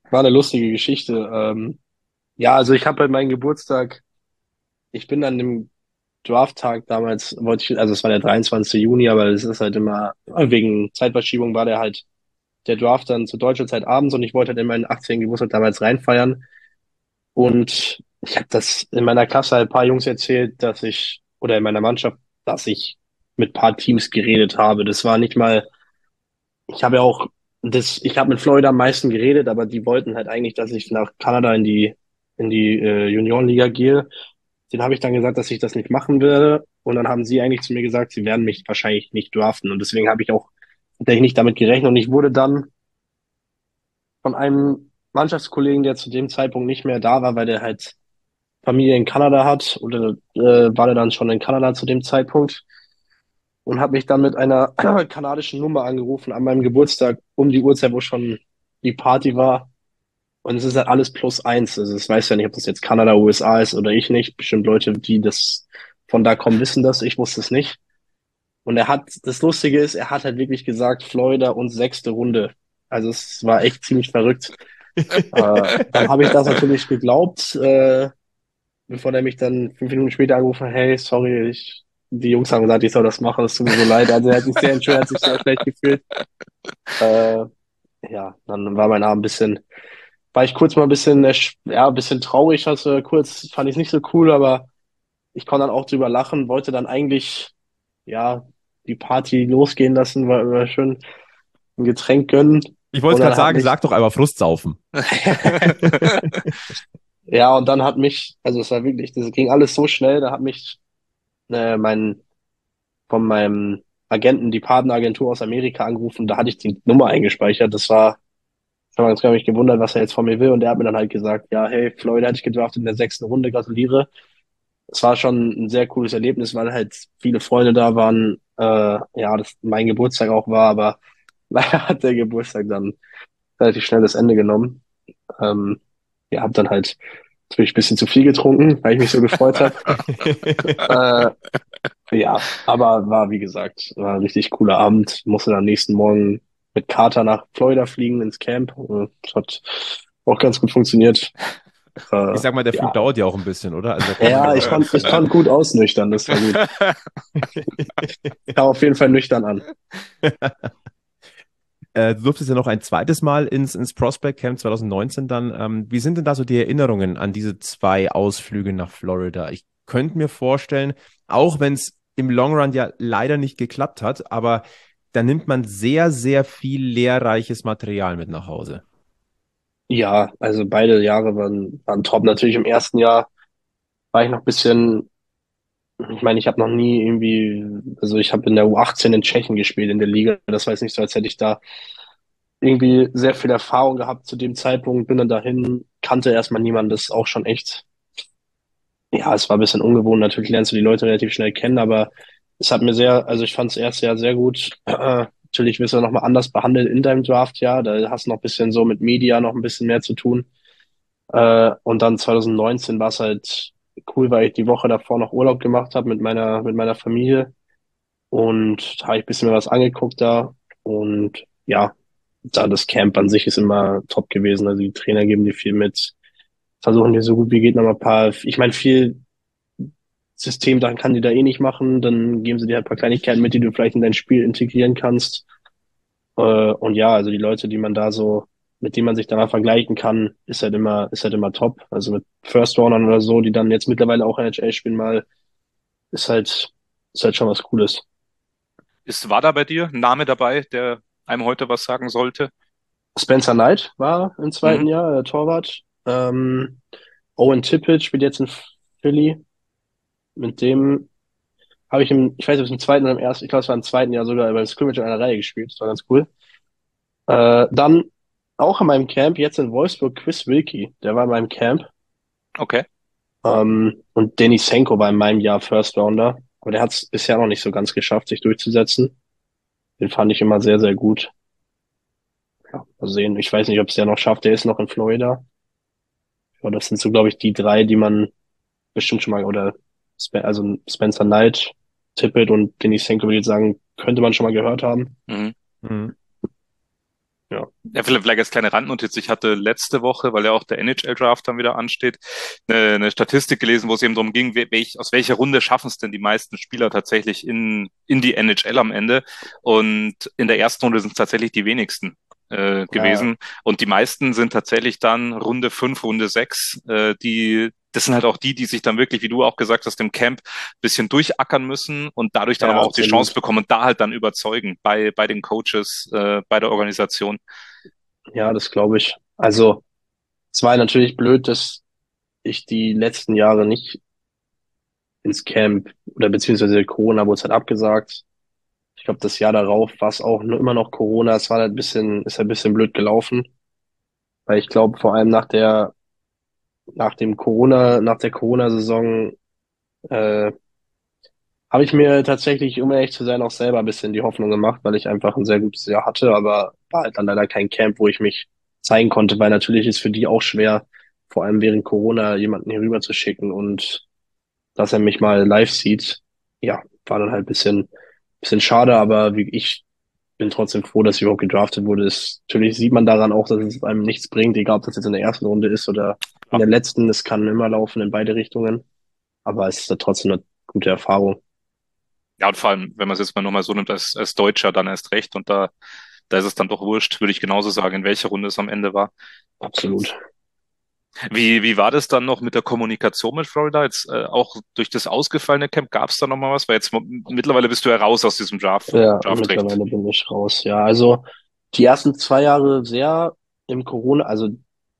war eine lustige Geschichte. Ja, also ich habe bei meinem Geburtstag, ich bin an dem Drafttag damals, also es war der 23. Juni, aber es ist halt immer, wegen Zeitverschiebung war der Draft dann zu deutscher Zeit abends und ich wollte halt in meinen 18. Geburtstag damals reinfeiern. Und ich habe das in meiner Klasse halt ein paar Jungs erzählt, oder in meiner Mannschaft, dass ich mit ein paar Teams geredet habe. Das war nicht mal, ich habe ja auch, ich habe mit Florida am meisten geredet, aber die wollten halt eigentlich, dass ich nach Kanada in die Juniorenliga gehe. Den habe ich dann gesagt, dass ich das nicht machen werde. Und dann haben sie eigentlich zu mir gesagt, sie werden mich wahrscheinlich nicht draften. Und deswegen habe ich auch tatsächlich nicht damit gerechnet. Und ich wurde dann von einem Mannschaftskollegen, der zu dem Zeitpunkt nicht mehr da war, weil der halt Familie in Kanada hat, oder war der dann schon in Kanada zu dem Zeitpunkt und hat mich dann mit einer kanadischen Nummer angerufen an meinem Geburtstag um die Uhrzeit, wo schon die Party war. Und es ist halt alles +1. Also es weiß ja nicht, ob das jetzt Kanada, USA ist oder ich nicht. Bestimmt Leute, die das von da kommen, wissen das. Ich wusste es nicht. Und das Lustige ist, er hat halt wirklich gesagt, Florida und 6. Runde. Also es war echt ziemlich verrückt. Dann habe ich das natürlich geglaubt, bevor der mich dann 5 Minuten später angerufen hat, hey, sorry, die Jungs haben gesagt, ich soll das machen, es tut mir so leid. Also er hat sich sehr entschuldigt, hat sich sehr schlecht gefühlt. Äh, ja, dann war mein Abend war ich kurz mal ein bisschen, ein bisschen traurig, also kurz fand ich es nicht so cool, aber ich konnte dann auch drüber lachen, wollte dann eigentlich, ja, die Party losgehen lassen, war schön ein Getränk gönnen. Ich wollte Und gerade dann hat sagen, mich, sag doch einmal Frustsaufen. ja, und dann hat mich, also es war wirklich, das ging alles so schnell, da hat mich äh, mein von meinem Agenten die Partneragentur aus Amerika angerufen. Da hatte ich die Nummer eingespeichert. Ich habe mich gewundert, was er jetzt von mir will. Und der hat mir dann halt gesagt, ja, hey, Florida hätte ich gedraftet in der 6. Runde, gratuliere. Es war schon ein sehr cooles Erlebnis, weil halt viele Freunde da waren. Ja, das mein Geburtstag auch war, aber leider hat der Geburtstag dann relativ schnell das Ende genommen. Ähm, ja, hab dann halt natürlich ein bisschen zu viel getrunken, weil ich mich so gefreut habe. Äh, Ja, aber wie gesagt, war ein richtig cooler Abend. Musste dann nächsten Morgen mit Kater nach Florida fliegen ins Camp. Das hat auch ganz gut funktioniert. Ich sag mal, der Flug Ja, dauert ja auch ein bisschen, oder? Also da kann man ja, ja. ich konnte gut ausnüchtern, das war gut. Kam auf jeden Fall nüchtern an. Du durftest ja noch ein zweites Mal ins Prospect Camp 2019 dann. Wie sind denn da so die Erinnerungen an diese 2 Ausflüge nach Florida? Ich könnte mir vorstellen, auch wenn es im Long Run ja leider nicht geklappt hat, aber da nimmt man sehr, sehr viel lehrreiches Material mit nach Hause. Ja, also beide Jahre waren top. Natürlich im ersten Jahr war ich noch ein bisschen, ich meine, ich habe noch nie irgendwie, also ich habe in der U18 in Tschechien gespielt in der Liga. Das war jetzt nicht so, als hätte ich da irgendwie sehr viel Erfahrung gehabt zu dem Zeitpunkt, bin dann dahin, kannte erstmal niemanden, das ist auch schon echt, ja, es war ein bisschen ungewohnt, natürlich lernst du die Leute relativ schnell kennen, aber es hat mir also ich fand das erste Jahr sehr gut. Natürlich wirst du nochmal anders behandelt in deinem Draftjahr, da hast du noch ein bisschen so mit Media noch ein bisschen mehr zu tun. Und dann 2019 war es halt cool, weil ich die Woche davor noch Urlaub gemacht habe mit meiner Familie und da habe ich ein bisschen mehr was angeguckt da und ja, da das Camp an sich ist immer top gewesen. Also die Trainer geben dir viel mit, versuchen dir so gut wie geht noch mal ein paar, ich meine, viel System dann kann die da eh nicht machen, dann geben sie dir halt ein paar Kleinigkeiten mit, die du vielleicht in dein Spiel integrieren kannst. Und ja, also die Leute, mit denen man sich da mal vergleichen kann, ist halt immer top. Also mit First Roundern oder so, die dann jetzt mittlerweile auch NHL spielen mal, ist halt, ist halt schon was Cooles. War da bei dir ein Name dabei, der einem heute was sagen sollte? Spencer Knight war im Mhm. zweiten Jahr der Torwart. Owen Tippett spielt jetzt in Philly. Mit dem habe ich weiß nicht, ob es im zweiten oder im ersten, ich glaube, es war im zweiten Jahr sogar beim Scrimmage in einer Reihe gespielt. Das war ganz cool. Dann auch in meinem Camp, jetzt in Wolfsburg, Chris Wilkie, der war in meinem Camp. Okay. Und Denis Senko war in meinem Jahr First Rounder. Aber der hat es bisher noch nicht so ganz geschafft, sich durchzusetzen. Den fand ich immer sehr, sehr gut. Ja, mal sehen. Ich weiß nicht, ob es der noch schafft. Der ist noch in Florida. Ja, das sind so, glaube ich, die drei, die man bestimmt schon mal, oder also Spencer Knight, Tippett und Denis Senko, würde ich jetzt sagen, könnte man schon mal gehört haben. Mhm. Mhm. Ja, vielleicht als kleine Randnotiz. Ich hatte letzte Woche, weil ja auch der NHL-Draft dann wieder ansteht, eine Statistik gelesen, wo es eben darum ging, aus welcher Runde schaffen es denn die meisten Spieler tatsächlich in die NHL am Ende. Und in der ersten Runde sind es tatsächlich die wenigsten Ja, gewesen. Und die meisten sind tatsächlich dann Runde 5, Runde 6. Das sind halt auch die sich dann wirklich, wie du auch gesagt hast, im Camp ein bisschen durchackern müssen und dadurch dann ja, aber auch die Chance absolut. bekommen und da halt dann überzeugen bei den Coaches, bei der Organisation. Ja, das glaube ich. Also, es war natürlich blöd, dass ich die letzten Jahre nicht ins Camp oder beziehungsweise Corona wurde es halt abgesagt. Ich glaube, das Jahr darauf war es auch immer noch Corona. Es war halt ist halt ein bisschen blöd gelaufen, weil ich glaube, vor allem nach der Corona-Saison, äh, habe ich mir tatsächlich, um ehrlich zu sein, auch selber ein bisschen die Hoffnung gemacht, weil ich einfach ein sehr gutes Jahr hatte, aber war halt dann leider kein Camp, wo ich mich zeigen konnte, weil natürlich ist für die auch schwer, vor allem während Corona jemanden hier rüber zu schicken und dass er mich mal live sieht. Ja, war dann halt bisschen schade, aber ich bin trotzdem froh, dass ich überhaupt gedraftet wurde. Natürlich sieht man daran auch, dass es einem nichts bringt, egal ob das jetzt in der ersten Runde ist oder in Ja. der letzten. Es kann immer laufen in beide Richtungen, aber es ist ja trotzdem eine gute Erfahrung. Ja, und vor allem, wenn man es jetzt mal nochmal so nimmt, als Deutscher dann erst recht. Und da ist es dann doch wurscht, würde ich genauso sagen, in welcher Runde es am Ende war. Absolut. Wie war das dann noch mit der Kommunikation mit Florida? Jetzt auch durch das ausgefallene Camp gab es da nochmal was? Weil jetzt mittlerweile bist du ja raus aus diesem Ja, Draftrecht. mittlerweile bin ich raus. Ja, also die ersten 2 Jahre sehr im Corona, also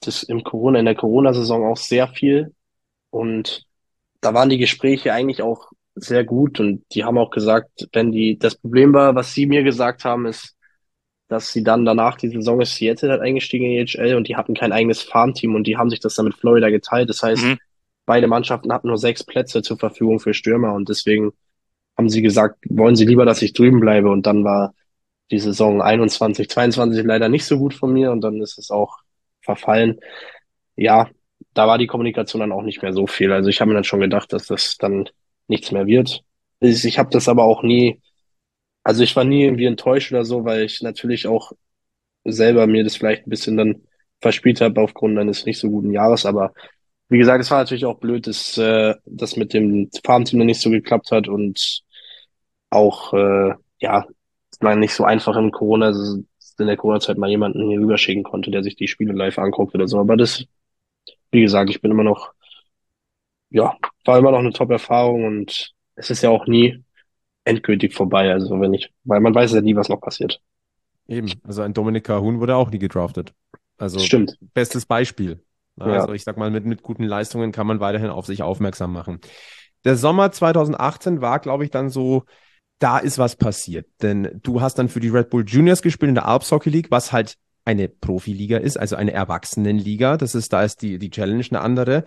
in der Corona-Saison auch sehr viel. Und da waren die Gespräche eigentlich auch sehr gut und die haben auch gesagt, das Problem war, was sie mir gesagt haben, ist, dass sie dann danach die Saison ist Seattle halt eingestiegen in die NHL und die hatten kein eigenes Farmteam und die haben sich das dann mit Florida geteilt. Das heißt, Mhm. beide Mannschaften hatten nur 6 Plätze zur Verfügung für Stürmer und deswegen haben sie gesagt, wollen sie lieber, dass ich drüben bleibe und dann war die Saison 21, 22 leider nicht so gut von mir und dann ist es auch verfallen. Ja, da war die Kommunikation dann auch nicht mehr so viel. Also ich habe mir dann schon gedacht, dass das dann nichts mehr wird. Ich habe das aber auch nie, also ich war nie irgendwie enttäuscht oder so, weil ich natürlich auch selber mir das vielleicht ein bisschen dann verspielt habe aufgrund eines nicht so guten Jahres. Aber wie gesagt, es war natürlich auch blöd, dass das mit dem Farmteam dann nicht so geklappt hat und auch, ja, es war nicht so einfach also in der Corona-Zeit mal jemanden hier rüberschicken konnte, der sich die Spiele live anguckt oder so. Aber das, wie gesagt, ich bin immer noch, ja, war immer noch eine Top-Erfahrung und es ist ja auch nie endgültig vorbei. Also weil man weiß ja nie, was noch passiert. Eben, also ein Dominik Calhoun wurde auch nie gedraftet. Das Also stimmt. bestes Beispiel. Ja, Ja. also ich sag mal, mit guten Leistungen kann man weiterhin auf sich aufmerksam machen. Der Sommer 2018 war, glaube ich, dann so, da ist was passiert. Denn du hast dann für die Red Bull Juniors gespielt in der Alps Hockey League, was halt eine Profiliga ist, also eine Erwachsenenliga. Da ist die Challenge eine andere.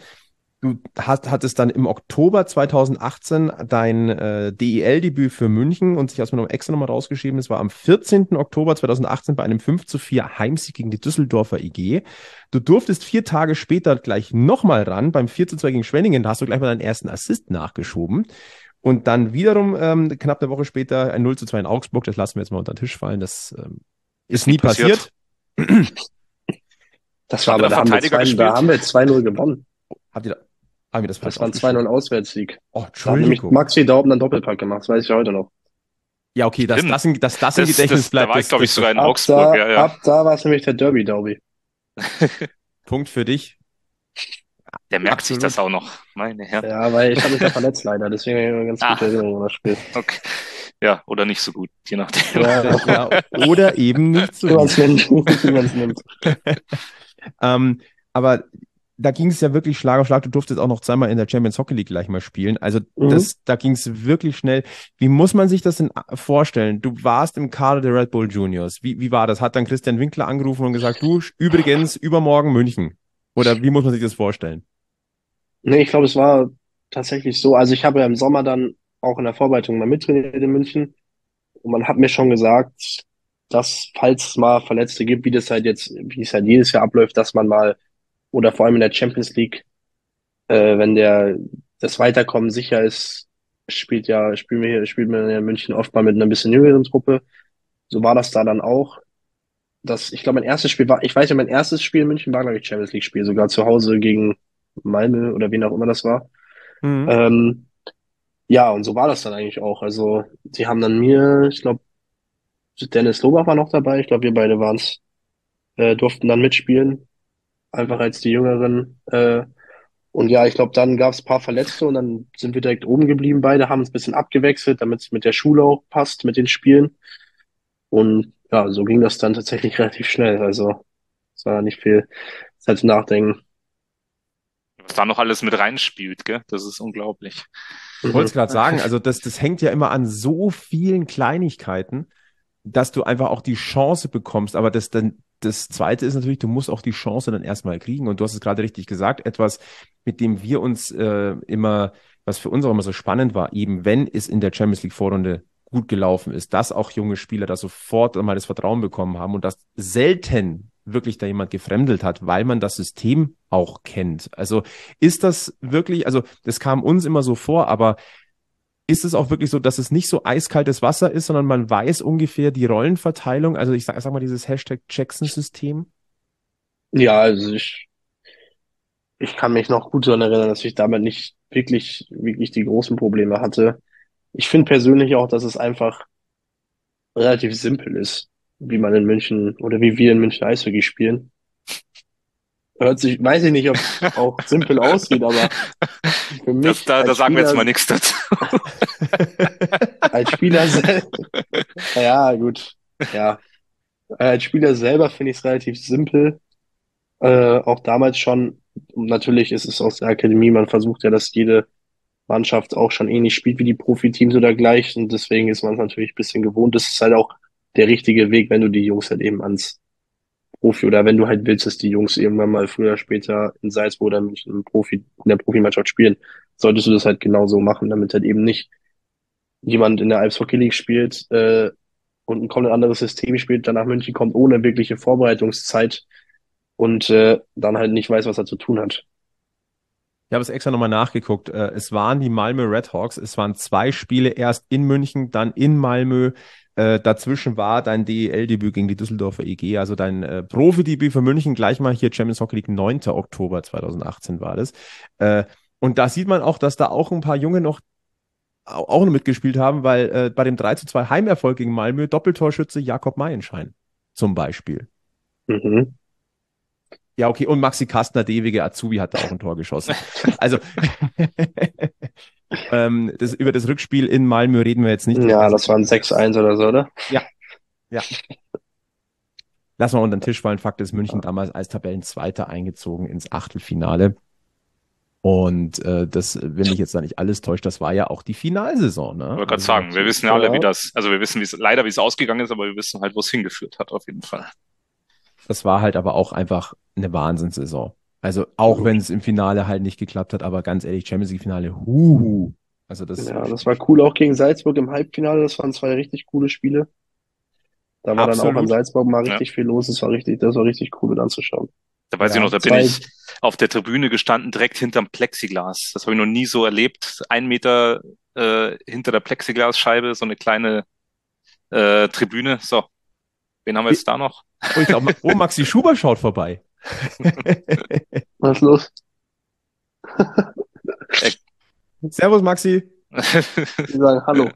Hattest dann im Oktober 2018 dein DEL-Debüt für München und sich erstmal noch extra nochmal rausgeschrieben. Das war am 14. Oktober 2018 bei einem 5:4 Heimsieg gegen die Düsseldorfer EG. Du durftest 4 Tage später gleich nochmal ran, beim 4:2 gegen Schwenningen. Da hast du gleich mal deinen ersten Assist nachgeschoben. Und dann wiederum knapp eine Woche später ein 0:2 in Augsburg. Das lassen wir jetzt mal unter den Tisch fallen. Das ist Ist nie nie passiert. passiert. Das war Habt ihr aber, da Verteidiger da gespielt? haben wir 2-0 gewonnen. Habt ihr da, haben wir das falsch Das war ein 2-0 aufgeschrieben? Auswärtssieg. Oh, Da hat nämlich Entschuldigung. Maxi Dauben einen Doppelpack gemacht. Das weiß ich heute noch. Ja, okay, Stimmt. dass das im Gedächtnis Da bleibt, war ich, glaube ich, sogar in Ab Augsburg, da, ja, ja. ab da war es nämlich der Derby-Daubi. Punkt für dich. Der merkt sich das Absolut. auch noch. Meine Herren. Ja, weil ich habe mich da verletzt leider. Deswegen habe ich eine ganz gute Ah, Erinnerung an das Spiel. okay. Ja, oder nicht so gut, je nachdem. Ja, Ja, oder eben nicht so wie man es gut. nimmt. Wie man es nimmt. Aber da ging es ja wirklich Schlag auf Schlag. Du durftest auch noch zweimal in der Champions Hockey League gleich mal spielen. Also Mhm. da ging es wirklich schnell. Wie muss man sich das denn vorstellen? Du warst im Kader der Red Bull Juniors. Wie war das? Hat dann Christian Winkler angerufen und gesagt, du, übrigens, übermorgen München. Oder wie muss man sich das vorstellen? Nee, ich glaube, es war tatsächlich so. Also ich habe ja im Sommer dann auch in der Vorbereitung mal mittrainiert in München. Und man hat mir schon gesagt, dass falls es mal Verletzte gibt, wie es halt jedes Jahr abläuft, dass man mal, oder vor allem in der Champions League, wenn das Weiterkommen sicher ist, spielt man ja in München oft mal mit einer bisschen jüngeren Truppe. So war das da dann auch. ich glaube, mein erstes Spiel war, ich weiß ja, mein erstes Spiel in München war, glaube ich, Champions League-Spiel, sogar zu Hause gegen Malmö oder wen auch immer das war. Mhm. Ähm, ja, und so war das dann eigentlich auch. Also, sie haben dann ich glaube, Dennis Lobach war noch dabei. Ich glaube, wir beide waren's, durften dann mitspielen, einfach als die Jüngeren. Und ja, ich glaube, dann gab es ein paar Verletzte und dann sind wir direkt oben geblieben. Beide haben uns ein bisschen abgewechselt, damit es mit der Schule auch passt, mit den Spielen. Und ja, so ging das dann tatsächlich relativ schnell. Also, es war nicht viel Zeit zu nachdenken. Was da noch alles mit reinspielt, gell? Das ist unglaublich. Ich wollte es Mhm. gerade sagen, also das hängt ja immer an so vielen Kleinigkeiten, dass du einfach auch die Chance bekommst. Aber das Zweite ist natürlich, du musst auch die Chance dann erstmal kriegen. Und du hast es gerade richtig gesagt, etwas, mit dem wir uns immer, was für uns auch immer so spannend war, eben wenn es in der Champions League Vorrunde gut gelaufen ist, dass auch junge Spieler da sofort mal das Vertrauen bekommen haben und dass selten wirklich da jemand gefremdelt hat, weil man das System auch kennt. Also ist das wirklich, also das kam uns immer so vor, aber ist es auch wirklich so, dass es nicht so eiskaltes Wasser ist, sondern man weiß ungefähr die Rollenverteilung? Also ich sag mal dieses Hashtag Jackson-System. Ja, also ich kann mich noch gut daran erinnern, dass ich damit nicht wirklich die großen Probleme hatte. Ich finde persönlich auch, dass es einfach relativ simpel ist, wie man in München oder wie wir in München Eishockey spielen. Weiß ich nicht, ob es auch simpel aussieht, aber für mich Da sagen wir jetzt mal nichts dazu. Als Spieler selbst, ja, gut, ja. Als Spieler selber finde ich es relativ simpel. Auch damals schon. Und natürlich ist es aus der Akademie, man versucht ja, dass jede Mannschaft auch schon ähnlich spielt wie die Profiteams oder gleich. Und deswegen ist man es natürlich ein bisschen gewohnt. Das ist halt auch der richtige Weg, wenn du die Jungs halt eben ans Profi oder wenn du halt willst, dass die Jungs irgendwann mal früher oder später in Salzburg oder München in der Profimannschaft spielen, solltest du das halt genauso machen, damit halt eben nicht jemand in der Alps Hockey League spielt, und ein komplett anderes System spielt, dann nach München kommt ohne wirkliche Vorbereitungszeit und dann halt nicht weiß, was er zu tun hat. Ich habe es extra nochmal nachgeguckt. Es waren die Malmö Redhawks. Es waren 2 Spiele, erst in München, dann in Malmö. Dazwischen war dein DEL-Debüt gegen die Düsseldorfer EG, also dein Profidebüt für München, gleich mal hier Champions Hockey League, 9. Oktober 2018 war das. Und da sieht man auch, dass da auch ein paar Junge noch auch noch mitgespielt haben, weil bei dem 3:2 Heimerfolg gegen Malmö Doppeltorschütze Jakob Meienschein zum Beispiel. Mhm. Ja, okay, und Maxi Kastner, der ewige Azubi, hat da auch ein Tor geschossen. Also, über das Rückspiel in Malmö reden wir jetzt nicht. Ja, das waren 6-1 oder so, oder? Ja, ja. Lass mal unter den Tisch fallen. Fakt ist, München damals als Tabellenzweiter eingezogen ins Achtelfinale. Und wenn mich jetzt da nicht alles täuscht, das war ja auch die Finalsaison. Ne? Ich wollte gerade sagen, wir wissen ja alle, wir wissen leider, wie es ausgegangen ist, aber wir wissen halt, wo es hingeführt hat, auf jeden Fall. Das war halt aber auch einfach eine Wahnsinnssaison. Also auch wenn es im Finale halt nicht geklappt hat, aber ganz ehrlich, Champions League Finale, huhu. Also das war cool, auch gegen Salzburg im Halbfinale. Das waren 2 richtig coole Spiele. Da war dann auch an Salzburg mal richtig viel los. Das war richtig cool mit anzuschauen. Da weiß ich noch, da bin ich auf der Tribüne gestanden, direkt hinterm Plexiglas. Das habe ich noch nie so erlebt. 1 Meter hinter der Plexiglasscheibe, so eine kleine Tribüne. So, wen haben wir jetzt da noch? Oh, ich glaube, Maxi Schuber schaut vorbei. Was ist los? Servus, Maxi. Die sagen Hallo.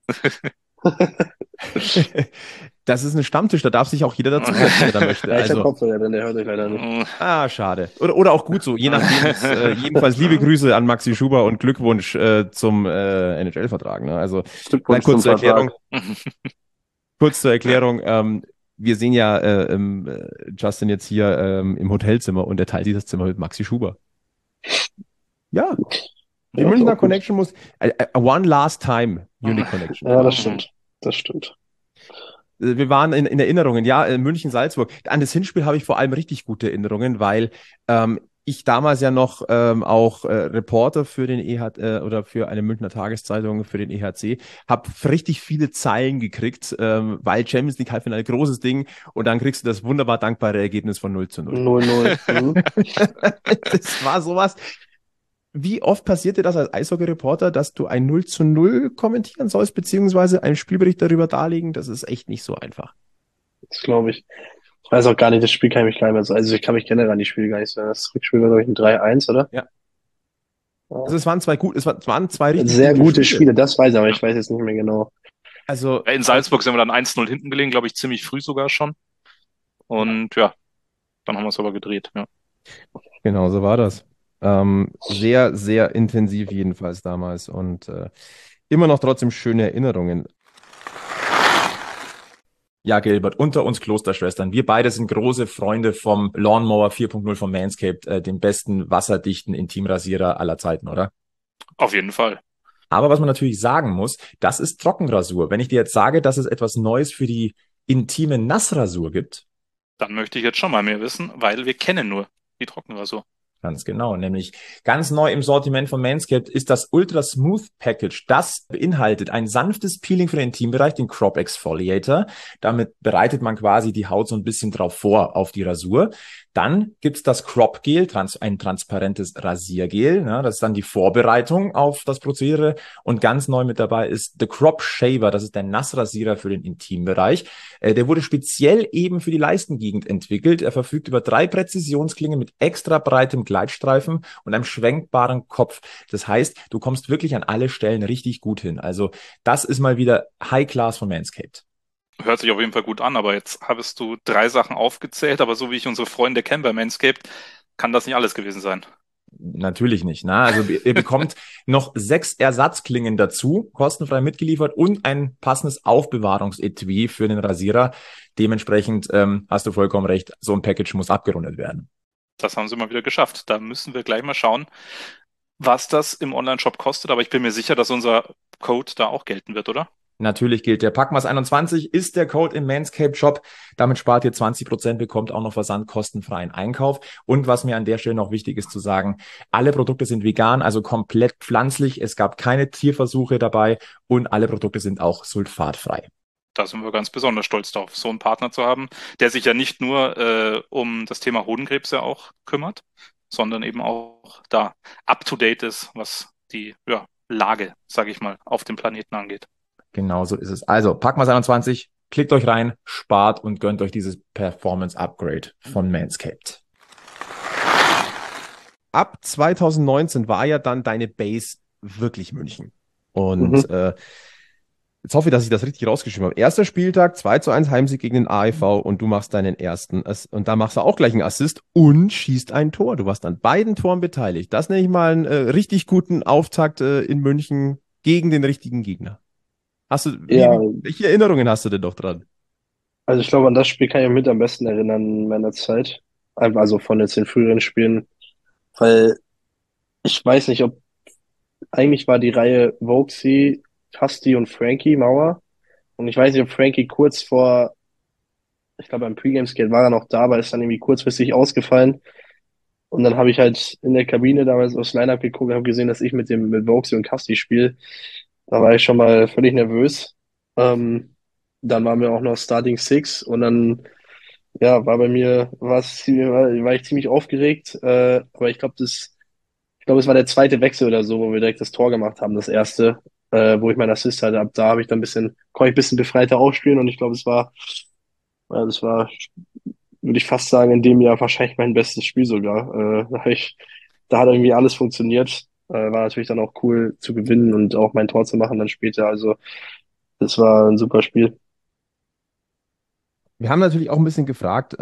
Das ist ein Stammtisch, da darf sich auch jeder dazu setzen, der da möchte. Ja, ich hab Kopfhörer, denn der hört euch leider nicht. Ah, schade. Oder auch gut so, je nachdem. Jedenfalls liebe Grüße an Maxi Schuber und Glückwunsch zum NHL-Vertrag. Ne? Also kurz zur Erklärung. Kurz zur Erklärung. Wir sehen ja Justin jetzt hier im Hotelzimmer und er teilt dieses Zimmer mit Maxi Schuber. Ja. Die Münchner Connection muss one last time Unique Connection. Ja, das stimmt. Das stimmt. Wir waren in Erinnerungen, ja, München-Salzburg. An das Hinspiel habe ich vor allem richtig gute Erinnerungen, weil ich damals ja noch auch Reporter für den oder für eine Münchner Tageszeitung für den EHC, habe richtig viele Zeilen gekriegt, weil Champions League Halbfinale, großes Ding, und dann kriegst du das wunderbar dankbare Ergebnis von 0:0. 0:0. Das war sowas. Wie oft passiert dir das als Eishockey-Reporter, dass du ein 0:0 kommentieren sollst, beziehungsweise einen Spielbericht darüber darlegen? Das ist echt nicht so einfach. Das glaube ich. Ich weiß auch gar nicht, das Spiel kann ich mich gar nicht mehr so, also ich kann mich generell an die Spiele gar nicht so, das Rückspiel war, glaube ich, ein 3-1, oder? Ja. Ja. Also es waren zwei richtig Sehr gute gute Spiele. Spiele, das weiß ich, aber ich weiß jetzt nicht mehr genau. Also, In Salzburg sind wir dann 1-0 hinten gelegen, glaube ich, ziemlich früh sogar schon. ja, Und ja, dann haben wir es aber gedreht. Ja. genau, so war das. Sehr, sehr intensiv jedenfalls damals und immer noch trotzdem schöne Erinnerungen. Ja, Gilbert, unter uns Klosterschwestern. Wir beide sind große Freunde vom Lawnmower 4.0 von Manscaped, dem besten wasserdichten Intimrasierer aller Zeiten, oder? Auf jeden Fall. Aber was man natürlich sagen muss, das ist Trockenrasur. Wenn ich dir jetzt sage, dass es etwas Neues für die intime Nassrasur gibt, Dann möchte ich jetzt schon mal mehr wissen, weil wir kennen nur die Trockenrasur. ganz genau, nämlich ganz neu im Sortiment von Manscaped ist das Ultra Smooth Package. Das beinhaltet ein sanftes Peeling für den Intimbereich, den Crop Exfoliator. Damit bereitet man quasi die Haut so ein bisschen drauf vor auf die Rasur. Dann gibt's das Crop Gel, ein transparentes Rasiergel. Ne? Das ist dann die Vorbereitung auf das Prozedere. Und ganz neu mit dabei ist The Crop Shaver. Das ist der Nassrasierer für den Intimbereich. Der wurde speziell eben für die Leistengegend entwickelt. Er verfügt über 3 Präzisionsklingen mit extra breitem Gleitstreifen und einem schwenkbaren Kopf. Das heißt, du kommst wirklich an alle Stellen richtig gut hin. Also das ist mal wieder High Class von Manscaped. Hört sich auf jeden Fall gut an, aber jetzt hast du 3 Sachen aufgezählt, aber so wie ich unsere Freunde kenne bei Manscaped, kann das nicht alles gewesen sein. Natürlich nicht. Ne? Also ihr bekommt noch 6 Ersatzklingen dazu, kostenfrei mitgeliefert und ein passendes Aufbewahrungsetui für den Rasierer. Dementsprechend hast du vollkommen recht, so ein Package muss abgerundet werden. Das haben sie mal wieder geschafft. Da müssen wir gleich mal schauen, was das im Online-Shop kostet, aber ich bin mir sicher, dass unser Code da auch gelten wird, oder? Natürlich gilt der Packmas21 ist der Code im Manscaped Shop. Damit spart ihr 20%, bekommt auch noch versandkostenfreien Einkauf. Und was mir an der Stelle noch wichtig ist zu sagen, alle Produkte sind vegan, also komplett pflanzlich. Es gab keine Tierversuche dabei und alle Produkte sind auch sulfatfrei. Da sind wir ganz besonders stolz drauf, so einen Partner zu haben, der sich ja nicht nur um das Thema Hodenkrebs ja auch kümmert, sondern eben auch da up-to-date ist, was die Lage, sage ich mal, auf dem Planeten angeht. Genau so ist es. Also, Packmas21, klickt euch rein, spart und gönnt euch dieses Performance-Upgrade von Manscaped. Ab 2019 war ja dann deine Base wirklich München. Und jetzt hoffe ich, dass ich das richtig rausgeschrieben habe. Erster Spieltag, 2-1 Heimsieg gegen den AEV und du machst deinen ersten. Und da machst du auch gleich einen Assist und schießt ein Tor. Du warst an beiden Toren beteiligt. Das nenne ich mal einen richtig guten Auftakt in München gegen den richtigen Gegner. Ja, Welche Erinnerungen hast du denn noch dran? also ich glaube, an das Spiel kann ich mich mit am besten erinnern in meiner Zeit. Einfach also von jetzt den früheren Spielen, weil ich weiß nicht, ob eigentlich war die Reihe Vokesy, Casti und Frankie Mauer. Und ich weiß nicht, ob Frankie kurz vor, ich glaube beim Pre-Game-Skate war er noch da, aber ist dann irgendwie kurzfristig ausgefallen. Und dann habe ich halt in der Kabine damals aufs Line-Up geguckt und habe gesehen, dass ich mit Vokesy und Casti spiele. Da war ich schon mal völlig nervös. Ähm, Dann waren wir auch noch Starting Six und dann ja, war ich ziemlich aufgeregt, aber ich glaube, es war der zweite Wechsel oder so, wo wir direkt das Tor gemacht haben, das erste, wo ich meinen Assist hatte. Ab da habe ich dann konnte ich ein bisschen befreiter aufspielen und ich glaube, das war, würde ich fast sagen, in dem Jahr wahrscheinlich mein bestes Spiel sogar. Da hat irgendwie alles funktioniert. War natürlich dann auch cool zu gewinnen und auch mein Tor zu machen dann später. Also, das war ein super Spiel. Wir haben natürlich auch ein bisschen gefragt,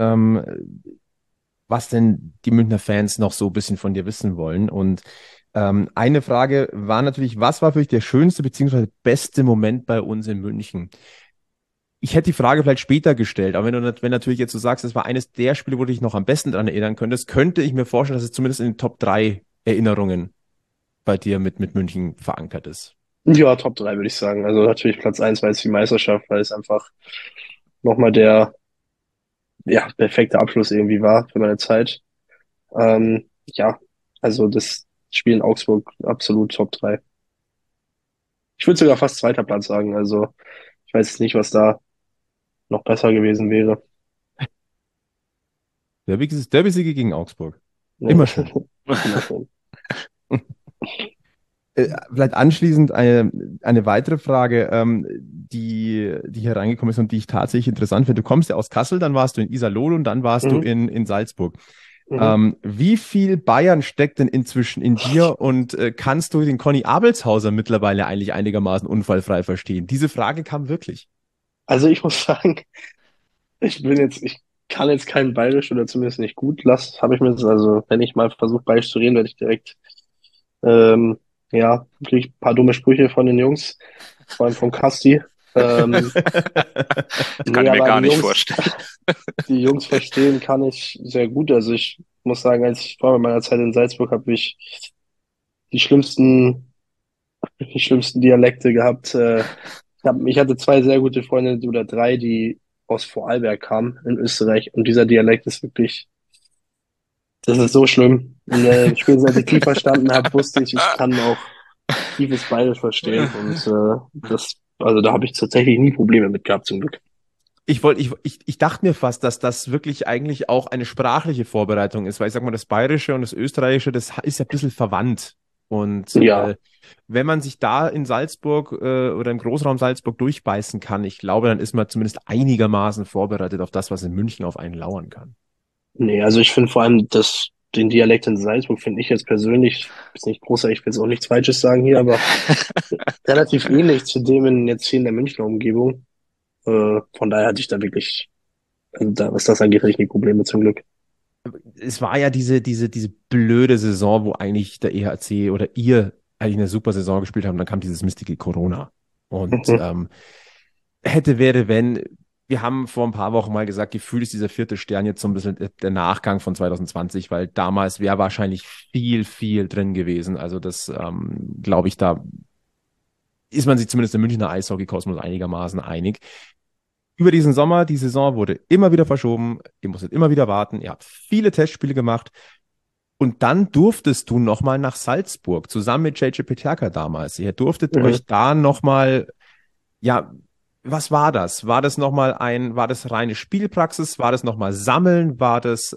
was denn die Münchner Fans noch so ein bisschen von dir wissen wollen. Und eine Frage war natürlich, was war für dich der schönste bzw. beste Moment bei uns in München? Ich hätte die Frage vielleicht später gestellt, aber wenn natürlich jetzt du sagst, es war eines der Spiele, wo du dich noch am besten daran erinnern könntest, könnte ich mir vorstellen, dass es zumindest in den Top 3 Erinnerungen bei dir mit München verankert ist. Ja, Top 3 würde ich sagen. Also natürlich Platz 1 war jetzt die Meisterschaft, weil es einfach nochmal der ja, perfekte Abschluss irgendwie war für meine Zeit. Ja, also das Spiel in Augsburg absolut Top 3. Ich würde sogar fast zweiter Platz sagen. Also ich weiß jetzt nicht, was da noch besser gewesen wäre. Derby-Siege gegen Augsburg. Immer schön. Immer schön. Vielleicht anschließend eine weitere Frage, die hier reingekommen ist und die ich tatsächlich interessant finde. Du kommst ja aus Kassel, dann warst du in Iserlohn und dann warst du Mhm. in Salzburg. Mhm. Wie viel Bayern steckt denn inzwischen in dir und kannst du den Conny Abelshauser mittlerweile eigentlich einigermaßen unfallfrei verstehen? Diese Frage kam wirklich. Also ich muss sagen, ich kann jetzt kein Bayerisch oder zumindest nicht gut. Habe ich mir das, also wenn ich mal versuche, Bayerisch zu reden, werde ich direkt, ähm, ja, kriege ich ein paar dumme Sprüche von den Jungs, vor allem von Kasti. Ähm, Das kann nee, ich mir aber gar nicht vorstellen. Die Jungs verstehen kann ich sehr gut. Also ich muss sagen, als ich vor allem in meiner Zeit in Salzburg habe ich die schlimmsten Dialekte gehabt. Ich hatte zwei sehr gute Freunde oder drei, die aus Vorarlberg kamen in Österreich. Und dieser Dialekt ist wirklich, das ist so schlimm. Und spätestens als ich die verstanden habe, wusste ich, ich kann auch tiefes Bayerisch verstehen. Und also da habe ich tatsächlich nie Probleme mit gehabt, zum Glück. Ich dachte mir fast, dass das wirklich eigentlich auch eine sprachliche Vorbereitung ist, weil ich sag mal, das Bayerische und das Österreichische, das ist ja ein bisschen verwandt. Und Ja, wenn man sich da in Salzburg oder im Großraum Salzburg durchbeißen kann, ich glaube, dann ist man zumindest einigermaßen vorbereitet auf das, was in München auf einen lauern kann. nee, also ich finde vor allem, den Dialekt in Salzburg finde ich jetzt persönlich, ist nicht großartig, ich will jetzt auch nichts Falsches sagen hier, aber relativ ähnlich zu dem jetzt hier in der Münchner Umgebung. Von daher hatte ich da wirklich, also da, was das angeht, hatte ich nie Probleme zum Glück. Es war ja diese blöde Saison, wo eigentlich der EHC oder ihr eigentlich eine super Saison gespielt haben, dann kam dieses mistige Corona. Und Mhm. hätte, wäre, wenn, wir haben vor ein paar Wochen mal gesagt, gefühlt ist dieser vierte Stern jetzt so ein bisschen der Nachgang von 2020, weil damals wäre wahrscheinlich viel drin gewesen. Also das, glaube ich, da ist man sich zumindest im Münchner Eishockey-Kosmos einigermaßen einig. Über diesen Sommer, die Saison wurde immer wieder verschoben, ihr musstet immer wieder warten, ihr habt viele Testspiele gemacht und dann durftest du nochmal nach Salzburg, zusammen mit JJ Peterka damals. Ihr durftet Mhm. euch da nochmal, ja, was war das? War das reine Spielpraxis? War das nochmal Sammeln? War das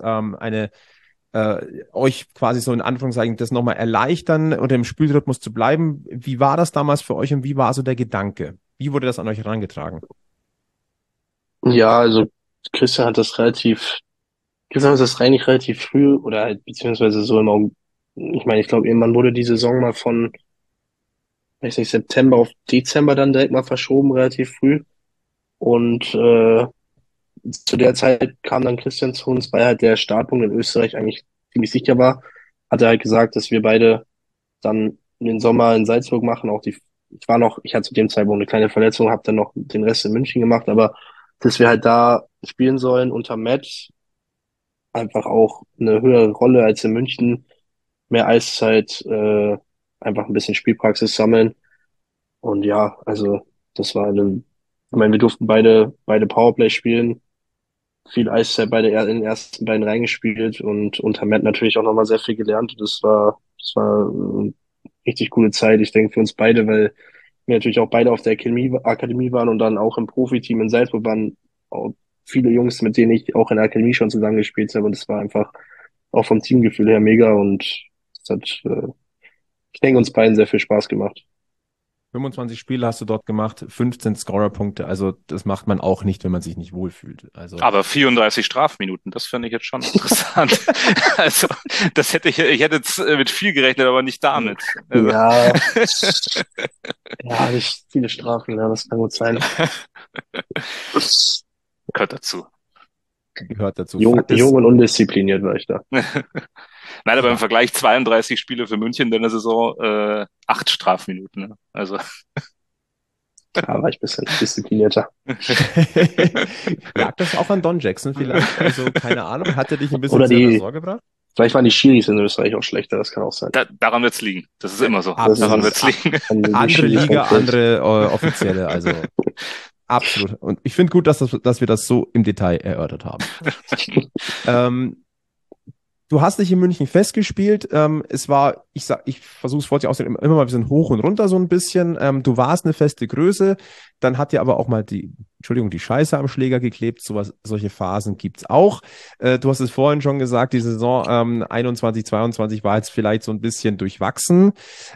euch quasi so in Anführungszeichen das nochmal erleichtern und im Spielrhythmus zu bleiben? Wie war das damals für euch und wie war so der Gedanke? Wie wurde das an euch herangetragen? Ja, also Christian hat das Christian hat das eigentlich relativ früh oder halt, beziehungsweise so ich meine, ich glaube, irgendwann wurde die Saison mal von, weiß nicht, September auf Dezember dann direkt mal verschoben, relativ früh. Und zu der Zeit kam dann Christian zu uns, weil halt der Startpunkt in Österreich eigentlich ziemlich sicher war. Hat er halt gesagt, dass wir beide dann den Sommer in Salzburg machen. Ich hatte zu dem Zeitpunkt eine kleine Verletzung, habe dann noch den Rest in München gemacht, aber dass wir halt da spielen sollen unter Matt, einfach auch eine höhere Rolle als in München, mehr Eiszeit, einfach ein bisschen Spielpraxis sammeln. Und ja, also ich meine, wir durften beide Powerplay spielen, viel Eiszeit in den ersten beiden reingespielt und unter Matt natürlich auch nochmal sehr viel gelernt. Das war eine richtig coole Zeit, ich denke, für uns beide, weil wir natürlich auch beide auf der Akademie waren und dann auch im Profiteam in Salzburg waren auch viele Jungs, mit denen ich auch in der Akademie schon zusammengespielt habe. Und das war einfach auch vom Teamgefühl her mega und es hat, ich denke, uns beiden sehr viel Spaß gemacht. 25 Spiele hast du dort gemacht, 15 Scorerpunkte. Also das macht man auch nicht, wenn man sich nicht wohlfühlt. Also Aber 34 Strafminuten, das finde ich jetzt schon interessant. Also, ich hätte jetzt mit viel gerechnet, aber nicht damit. Also, Ja, ja, nicht viele Strafen, ja, das kann gut sein. gehört dazu. gehört dazu. Fakt Jung ist, und undiszipliniert war ich da. Nein, aber im ja, Vergleich 32 Spiele für München in der Saison, 8 Strafminuten. Ne? Also, Da war ich ein bisschen disziplinierter. lag das auch an Don Jackson vielleicht? Also keine Ahnung, hat er dich ein bisschen Oder zur Raison gebracht? vielleicht waren die Schiris in Österreich auch schlechter, das kann auch sein. daran wird's liegen. Das ist immer so. Das ist Daran Absolut. wird's liegen. die Andere Schiris Liga, sind schuld. andere Offizielle, also absolut. Und ich finde gut, dass wir das so im Detail erörtert haben. Ähm, Du hast dich in München festgespielt. Es war, ich versuche es vorsichtig auszudrücken, immer mal ein bisschen hoch und runter so ein bisschen. Du warst eine feste Größe, dann hat dir aber auch mal die Scheiße am Schläger geklebt. Solche Phasen gibt's auch. Du hast es vorhin schon gesagt, die Saison 21, 22 war jetzt vielleicht so ein bisschen durchwachsen.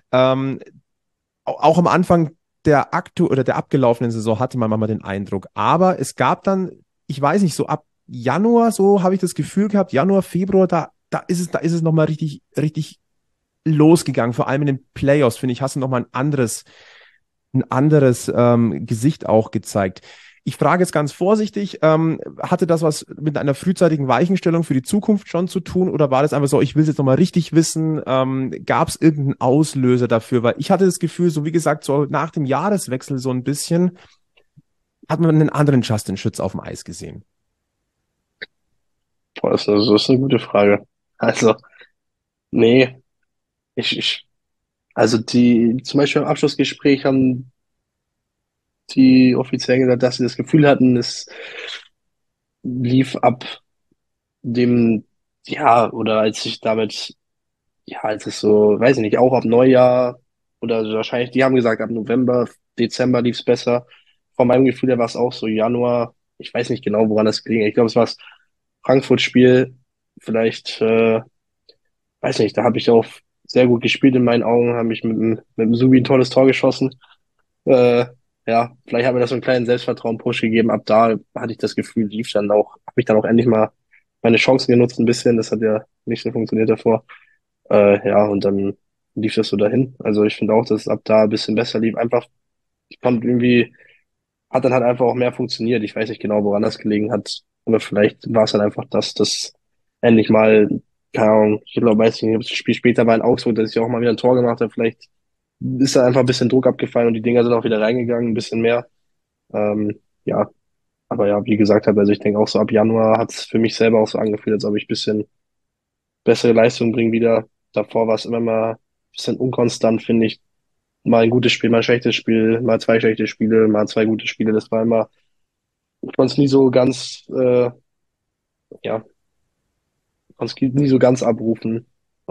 Auch am Anfang der abgelaufenen Saison hatte man manchmal den Eindruck. Aber es gab dann, ich weiß nicht, so ab Januar, so habe ich das Gefühl gehabt, Januar, Februar, da ist es nochmal richtig, richtig losgegangen. Vor allem in den Playoffs, finde ich, hast du nochmal ein anderes Gesicht auch gezeigt. Ich frage jetzt ganz vorsichtig, hatte das was mit einer frühzeitigen Weichenstellung für die Zukunft schon zu tun oder war das einfach so, ich will es jetzt nochmal richtig wissen, gab es irgendeinen Auslöser dafür? Weil ich hatte das Gefühl, so wie gesagt, so nach dem Jahreswechsel so ein bisschen, hat man einen anderen Justin Schütz auf dem Eis gesehen. Boah, das ist eine gute Frage. Also, nee, ich, also zum Beispiel im Abschlussgespräch haben die Offiziellen gesagt, dass sie das Gefühl hatten, es lief ab dem, ja, oder als ich damit, ja, als es so, weiß ich nicht, auch ab Neujahr oder so wahrscheinlich, die haben gesagt, ab November, Dezember lief's besser. Von meinem Gefühl her war es auch so Januar. Ich weiß nicht genau, woran das ging. Ich glaube, es war das Frankfurt-Spiel. Vielleicht, weiß nicht, da habe ich auch sehr gut gespielt in meinen Augen, habe ich mit dem Subi ein tolles Tor geschossen. Äh, ja, vielleicht hat mir das so einen kleinen Selbstvertrauen-Push gegeben. Ab da hatte ich das Gefühl, lief dann auch, habe ich dann auch endlich mal meine Chancen genutzt ein bisschen. Das hat ja nicht so funktioniert davor. Ja, und dann lief das so dahin. Also ich finde auch, dass es ab da ein bisschen besser lief. Einfach, ich fand irgendwie, hat dann halt einfach auch mehr funktioniert. Ich weiß nicht genau, woran das gelegen hat. Aber vielleicht war es dann einfach das endlich mal, keine Ahnung, ich glaube, weiß nicht, das Spiel später war in Augsburg, dass ich auch mal wieder ein Tor gemacht habe. Vielleicht ist da einfach ein bisschen Druck abgefallen und die Dinger sind auch wieder reingegangen, ein bisschen mehr. Ja, aber ja, wie gesagt habe, also ich denke auch so ab Januar hat es für mich selber auch so angefühlt, als ob ich ein bisschen bessere Leistung bringe wieder. Davor war es immer mal ein bisschen unkonstant, finde ich. Mal ein gutes Spiel, mal ein schlechtes Spiel, mal zwei schlechte Spiele, mal zwei gute Spiele. Das war immer, ich konnte es nie so ganz, ja, konnte es nie so ganz abrufen.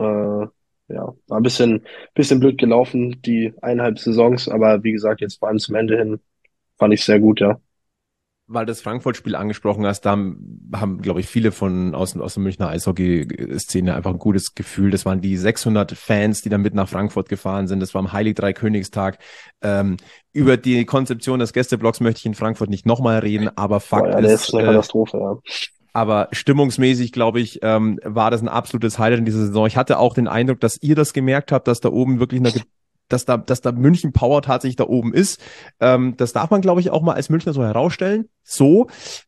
Ja, war ein bisschen blöd gelaufen, die 1,5 Saisons, aber wie gesagt, jetzt vor allem zum Ende hin fand ich sehr gut, ja. Weil das Frankfurt-Spiel angesprochen hast, da haben, glaube ich, viele aus der Münchner Eishockey-Szene einfach ein gutes Gefühl. Das waren die 600 Fans, die dann mit nach Frankfurt gefahren sind. Das war am Heilig Dreikönigstag. Über die Konzeption des Gästeblocks möchte ich in Frankfurt nicht nochmal reden, aber Boah, Fakt ja, der ist, ist eine Katastrophe, ja. aber stimmungsmäßig, glaube ich, war das ein absolutes Highlight in dieser Saison. Ich hatte auch den Eindruck, dass ihr das gemerkt habt, dass da oben wirklich dass da München Power tatsächlich da oben ist. Das darf man, glaube ich, auch mal als Münchner so herausstellen. So.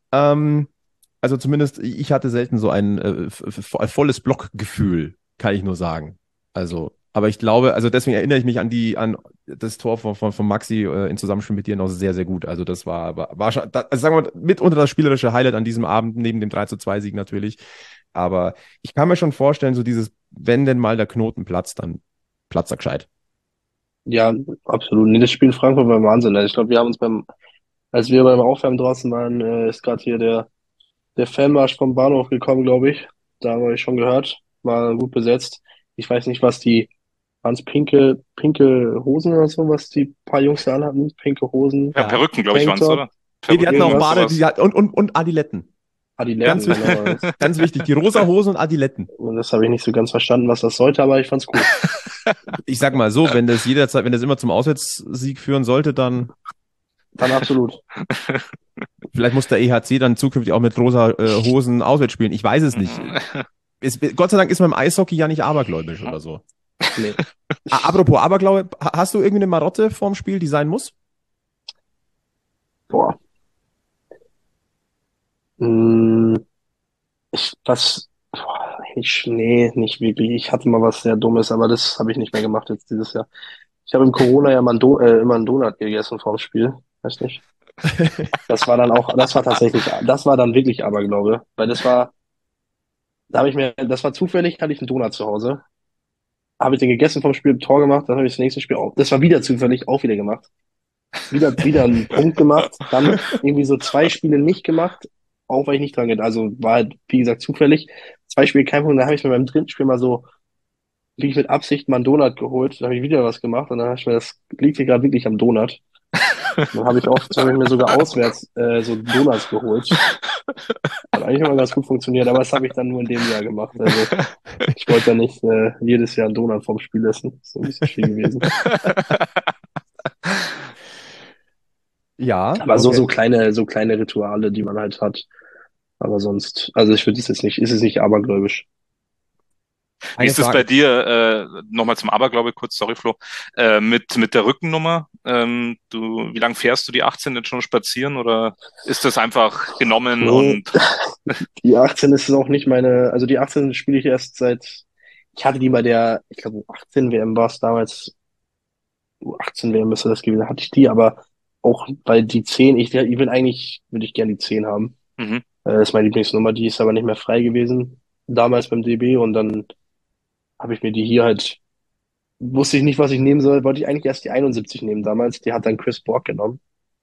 Also zumindest, ich hatte selten so ein volles Blockgefühl, kann ich nur sagen. Also, aber ich glaube, also deswegen erinnere ich mich an das Tor von Maxi in Zusammenspiel mit dir noch sehr, sehr gut. Also das war schon, also sagen wir mal, mitunter das spielerische Highlight an diesem Abend, neben dem 3:2 Sieg natürlich. Aber ich kann mir schon vorstellen, so dieses, wenn denn mal der Knoten platzt, dann platzt er gescheit. Ja, absolut. Nee, das Spiel in Frankfurt war Wahnsinn. Also ich glaube, wir haben uns als wir beim Aufwärmen draußen waren, ist gerade hier der Fanmarsch vom Bahnhof gekommen, glaube ich. Da haben wir schon gehört. War gut besetzt. Ich weiß nicht, waren es pinke Hosen oder so, was die paar Jungs da anhatten? Pinke Hosen, Ja, Ja. Perücken, glaube ich, waren es, Tanktop, oder? Nee, die hatten auch irgendwas, Bade, sowas. und Adiletten. Adiletten, Ganz, wi- genau. ganz wichtig, die rosa Hosen und Adiletten. Und das habe ich nicht so ganz verstanden, was das sollte, aber ich fand's cool. Ich sag mal so, wenn das immer zum Auswärtssieg führen sollte, dann Dann absolut. vielleicht muss der EHC dann zukünftig auch mit rosa Hosen auswärts spielen. Ich weiß es nicht. Gott sei Dank ist man im Eishockey ja nicht abergläubisch oder so. Nee. Apropos Aberglaube, hast du irgendwie eine Marotte vorm Spiel, die sein muss? Boah. Hm, boah, nee, nicht wirklich. Ich hatte mal was sehr Dummes, aber das habe ich nicht mehr gemacht jetzt dieses Jahr. Ich habe im Corona ja mal immer einen Donut gegessen vorm Spiel. Weiß nicht. Das war dann wirklich Aberglaube, weil das war zufällig, hatte ich einen Donut zu Hause. Habe ich den gegessen vom Spiel, Tor gemacht, dann habe ich das nächste Spiel auch, das war wieder zufällig, auch wieder gemacht. Wieder einen Punkt gemacht, dann irgendwie so 2 Spiele nicht gemacht, auch weil ich nicht dran gedacht, also war halt, wie gesagt, zufällig. 2 Spiele kein Punkt. Dann habe ich mir beim dritten Spiel mal so, wirklich mit Absicht mal einen Donut geholt. Dann habe ich wieder was gemacht und dann habe ich mir das, liegt hier gerade wirklich am Donut. Dann habe ich mir sogar auswärts so Donuts geholt. Hat eigentlich immer ganz gut funktioniert, aber das habe ich dann nur in dem Jahr gemacht. Also ich wollte ja nicht jedes Jahr einen Donut vorm Spiel essen. Das ist ein bisschen viel gewesen. Ja, Aber okay. so kleine Rituale, die man halt hat. Aber sonst, also ich würde es jetzt nicht, ist es nicht abergläubisch. Wie Eine ist es bei Frage. dir, nochmal zum Aberglaube kurz, sorry Flo, mit der Rückennummer? Wie lange fährst du die 18 jetzt schon spazieren oder ist das einfach genommen Nee, und die 18 ist es auch nicht meine, also die 18 spiele ich erst seit, ich hatte die bei der, ich glaube U18 WM war es damals, U18 WM müsste das gewesen, hatte ich die, aber auch bei die 10, ich will eigentlich, würde ich gerne die 10 haben. mhm, Das ist meine Lieblingsnummer, die ist aber nicht mehr frei gewesen, damals beim DB und dann habe ich mir die hier halt, wusste ich nicht, was ich nehmen soll, wollte ich eigentlich erst die 71 nehmen damals, die hat dann Chris Borg genommen,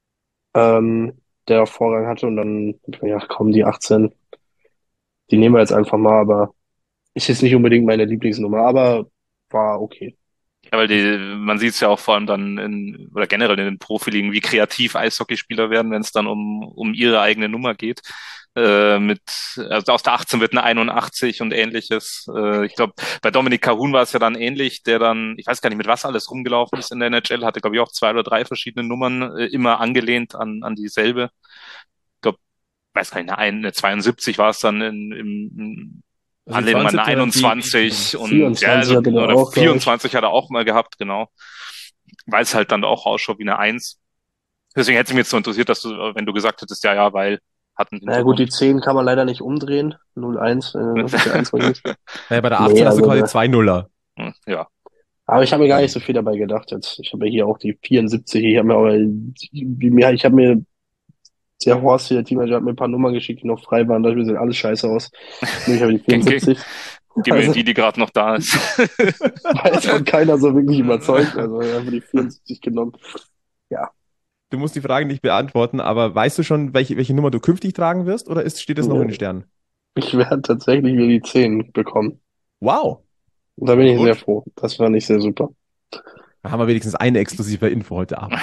der Vorrang hatte und dann, hab ich mir gedacht, komm, die 18, die nehmen wir jetzt einfach mal, aber ist jetzt nicht unbedingt meine Lieblingsnummer, aber war okay. ja, weil man sieht es ja auch vor allem dann oder generell in den Profiligen, wie kreativ Eishockeyspieler werden, wenn es dann um ihre eigene Nummer geht. Also aus der 18 wird eine 81 und ähnliches. Ich glaube, bei Dominik Kahun war es ja dann ähnlich, der dann, ich weiß gar nicht, mit was alles rumgelaufen ist in der NHL, hatte, glaube ich, auch 2 oder 3 verschiedene Nummern, immer angelehnt an dieselbe. Ich glaube, weiß gar nicht, eine 72 war es dann in Also die Anlehnung an 72 eine oder die 21 und ja, 24 also, hatte der oder auch, glaube ich. 24 hat er auch mal gehabt, genau. Weil es halt dann auch ausschaut wie eine 1. Deswegen hätte es mich jetzt so interessiert, dass du, wenn du gesagt hättest, ja, ja, weil hat einen Naja gut, Hintergrund. die 10 kann man leider nicht umdrehen. 0-1, was ist der 1 ist. Naja, bei der Nee, 18 hast du also quasi da, 2 Nuller. Ja, aber ich habe mir gar Also, nicht so viel dabei gedacht jetzt. Ich habe ja hier auch die 74, ich habe mir auch, ich habe mir, der Horst hier, der Teammanager, hat mir ein paar Nummern geschickt, die noch frei waren, da sieht alles scheiße aus. Nehme ich aber die gib, gib, 74. gib mir Also die gerade noch da ist. war jetzt von keiner so wirklich überzeugt, also einfach die 74 genommen. Ja, du musst die Frage nicht beantworten, aber weißt du schon, welche Nummer du künftig tragen wirst oder steht es noch in den Sternen? ich werde tatsächlich wieder die 10 bekommen. Wow, Und da bin ich sehr Glückwunsch. froh. Das fand ich sehr super. Da haben wir wenigstens eine exklusive Info heute Abend.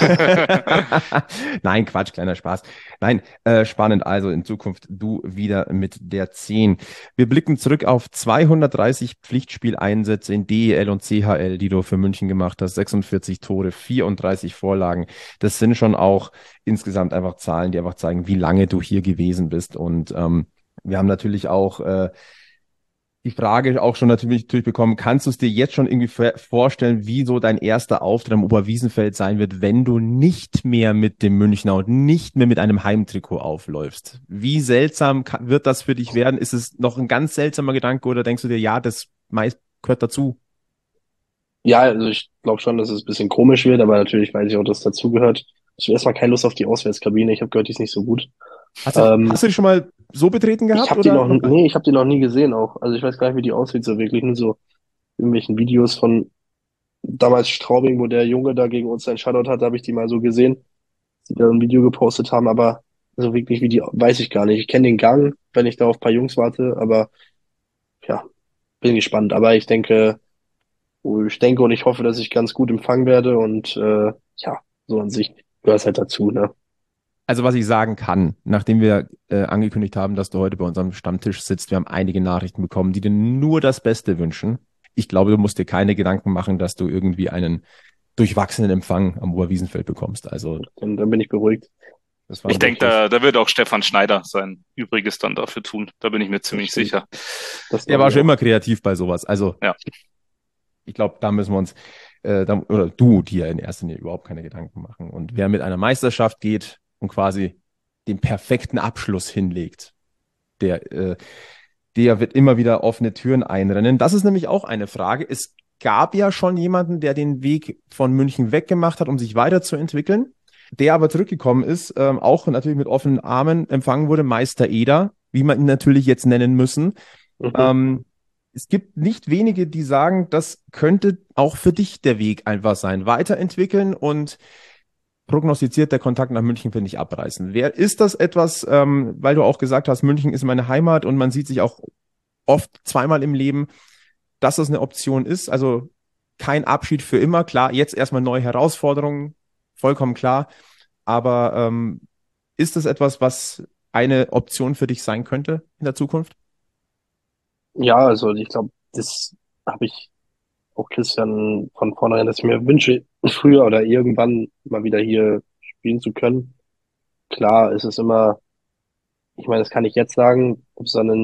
Nein, Quatsch, kleiner Spaß. Nein, spannend. Also in Zukunft du wieder mit der 10. Wir blicken zurück auf 230 Pflichtspieleinsätze in DEL und CHL, die du für München gemacht hast. 46 Tore, 34 Vorlagen. Das sind schon auch insgesamt einfach Zahlen, die einfach zeigen, wie lange du hier gewesen bist. Und wir haben natürlich auch die Frage auch schon natürlich bekommen, kannst du es dir jetzt schon irgendwie vorstellen, wie so dein erster Auftritt am Oberwiesenfeld sein wird, wenn du nicht mehr mit dem Münchner und nicht mehr mit einem Heimtrikot aufläufst? Wie seltsam wird das für dich werden? Ist es noch ein ganz seltsamer Gedanke oder denkst du dir, ja, das meist gehört dazu? Ja, also ich glaube schon, dass es ein bisschen komisch wird, aber natürlich weiß ich auch, dass dazugehört. Ich habe erstmal keine Lust auf die Auswärtskabine. Ich habe gehört, die ist nicht so gut. Hast du Ähm, die schon mal so betreten ich gehabt habe die oder noch, noch gar nicht? nee, ich habe die noch nie gesehen auch. Also ich weiß gar nicht, wie die aussieht so wirklich. Nur so irgendwelchen Videos von damals Straubing, wo der Junge da gegen uns einen Shutout hatte, habe ich die mal so gesehen, die da ein Video gepostet haben, aber so wirklich wie die, weiß ich gar nicht. Ich kenne den Gang, wenn ich da auf ein paar Jungs warte, aber ja, bin gespannt. Aber ich denke und ich hoffe, dass ich ganz gut empfangen werde und ja, so an sich gehört es halt dazu, ne? Also was ich sagen kann, nachdem wir angekündigt haben, dass du heute bei unserem Stammtisch sitzt, wir haben einige Nachrichten bekommen, die dir nur das Beste wünschen. Ich glaube, du musst dir keine Gedanken machen, dass du irgendwie einen durchwachsenen Empfang am Oberwiesenfeld bekommst. Also Dann bin ich beruhigt. das Ich war denke, wirklich, da wird auch Stefan Schneider sein Übriges dann dafür tun. Da bin ich mir Das ziemlich stimmt. sicher. Das der glaube war ich schon auch. immer kreativ bei sowas. Also Ja. ich glaube, da müssen wir uns, oder du dir in erster Linie überhaupt keine Gedanken machen. Und wer mit einer Meisterschaft geht und quasi den perfekten Abschluss hinlegt, der wird immer wieder offene Türen einrennen. Das ist nämlich auch eine Frage. Es gab ja schon jemanden, der den Weg von München weggemacht hat, um sich weiterzuentwickeln, der aber zurückgekommen ist, auch natürlich mit offenen Armen empfangen wurde, Meister Eder, wie man ihn natürlich jetzt nennen müssen. Mhm. Ähm, Es gibt nicht wenige, die sagen, das könnte auch für dich der Weg einfach sein. Weiterentwickeln und prognostiziert der Kontakt nach München, finde ich, abreißen. Ist das etwas, weil du auch gesagt hast, München ist meine Heimat und man sieht sich auch oft zweimal im Leben, dass das eine Option ist. Also kein Abschied für immer. Klar, jetzt erstmal neue Herausforderungen, vollkommen klar. Aber ist das etwas, was eine Option für dich sein könnte in der Zukunft? Ja, also ich glaube, das habe ich auch Christian von vornherein, dass ich mir wünsche, früher oder irgendwann mal wieder hier spielen zu können. Klar, es ist immer, ich meine, das kann ich jetzt sagen, ob es dann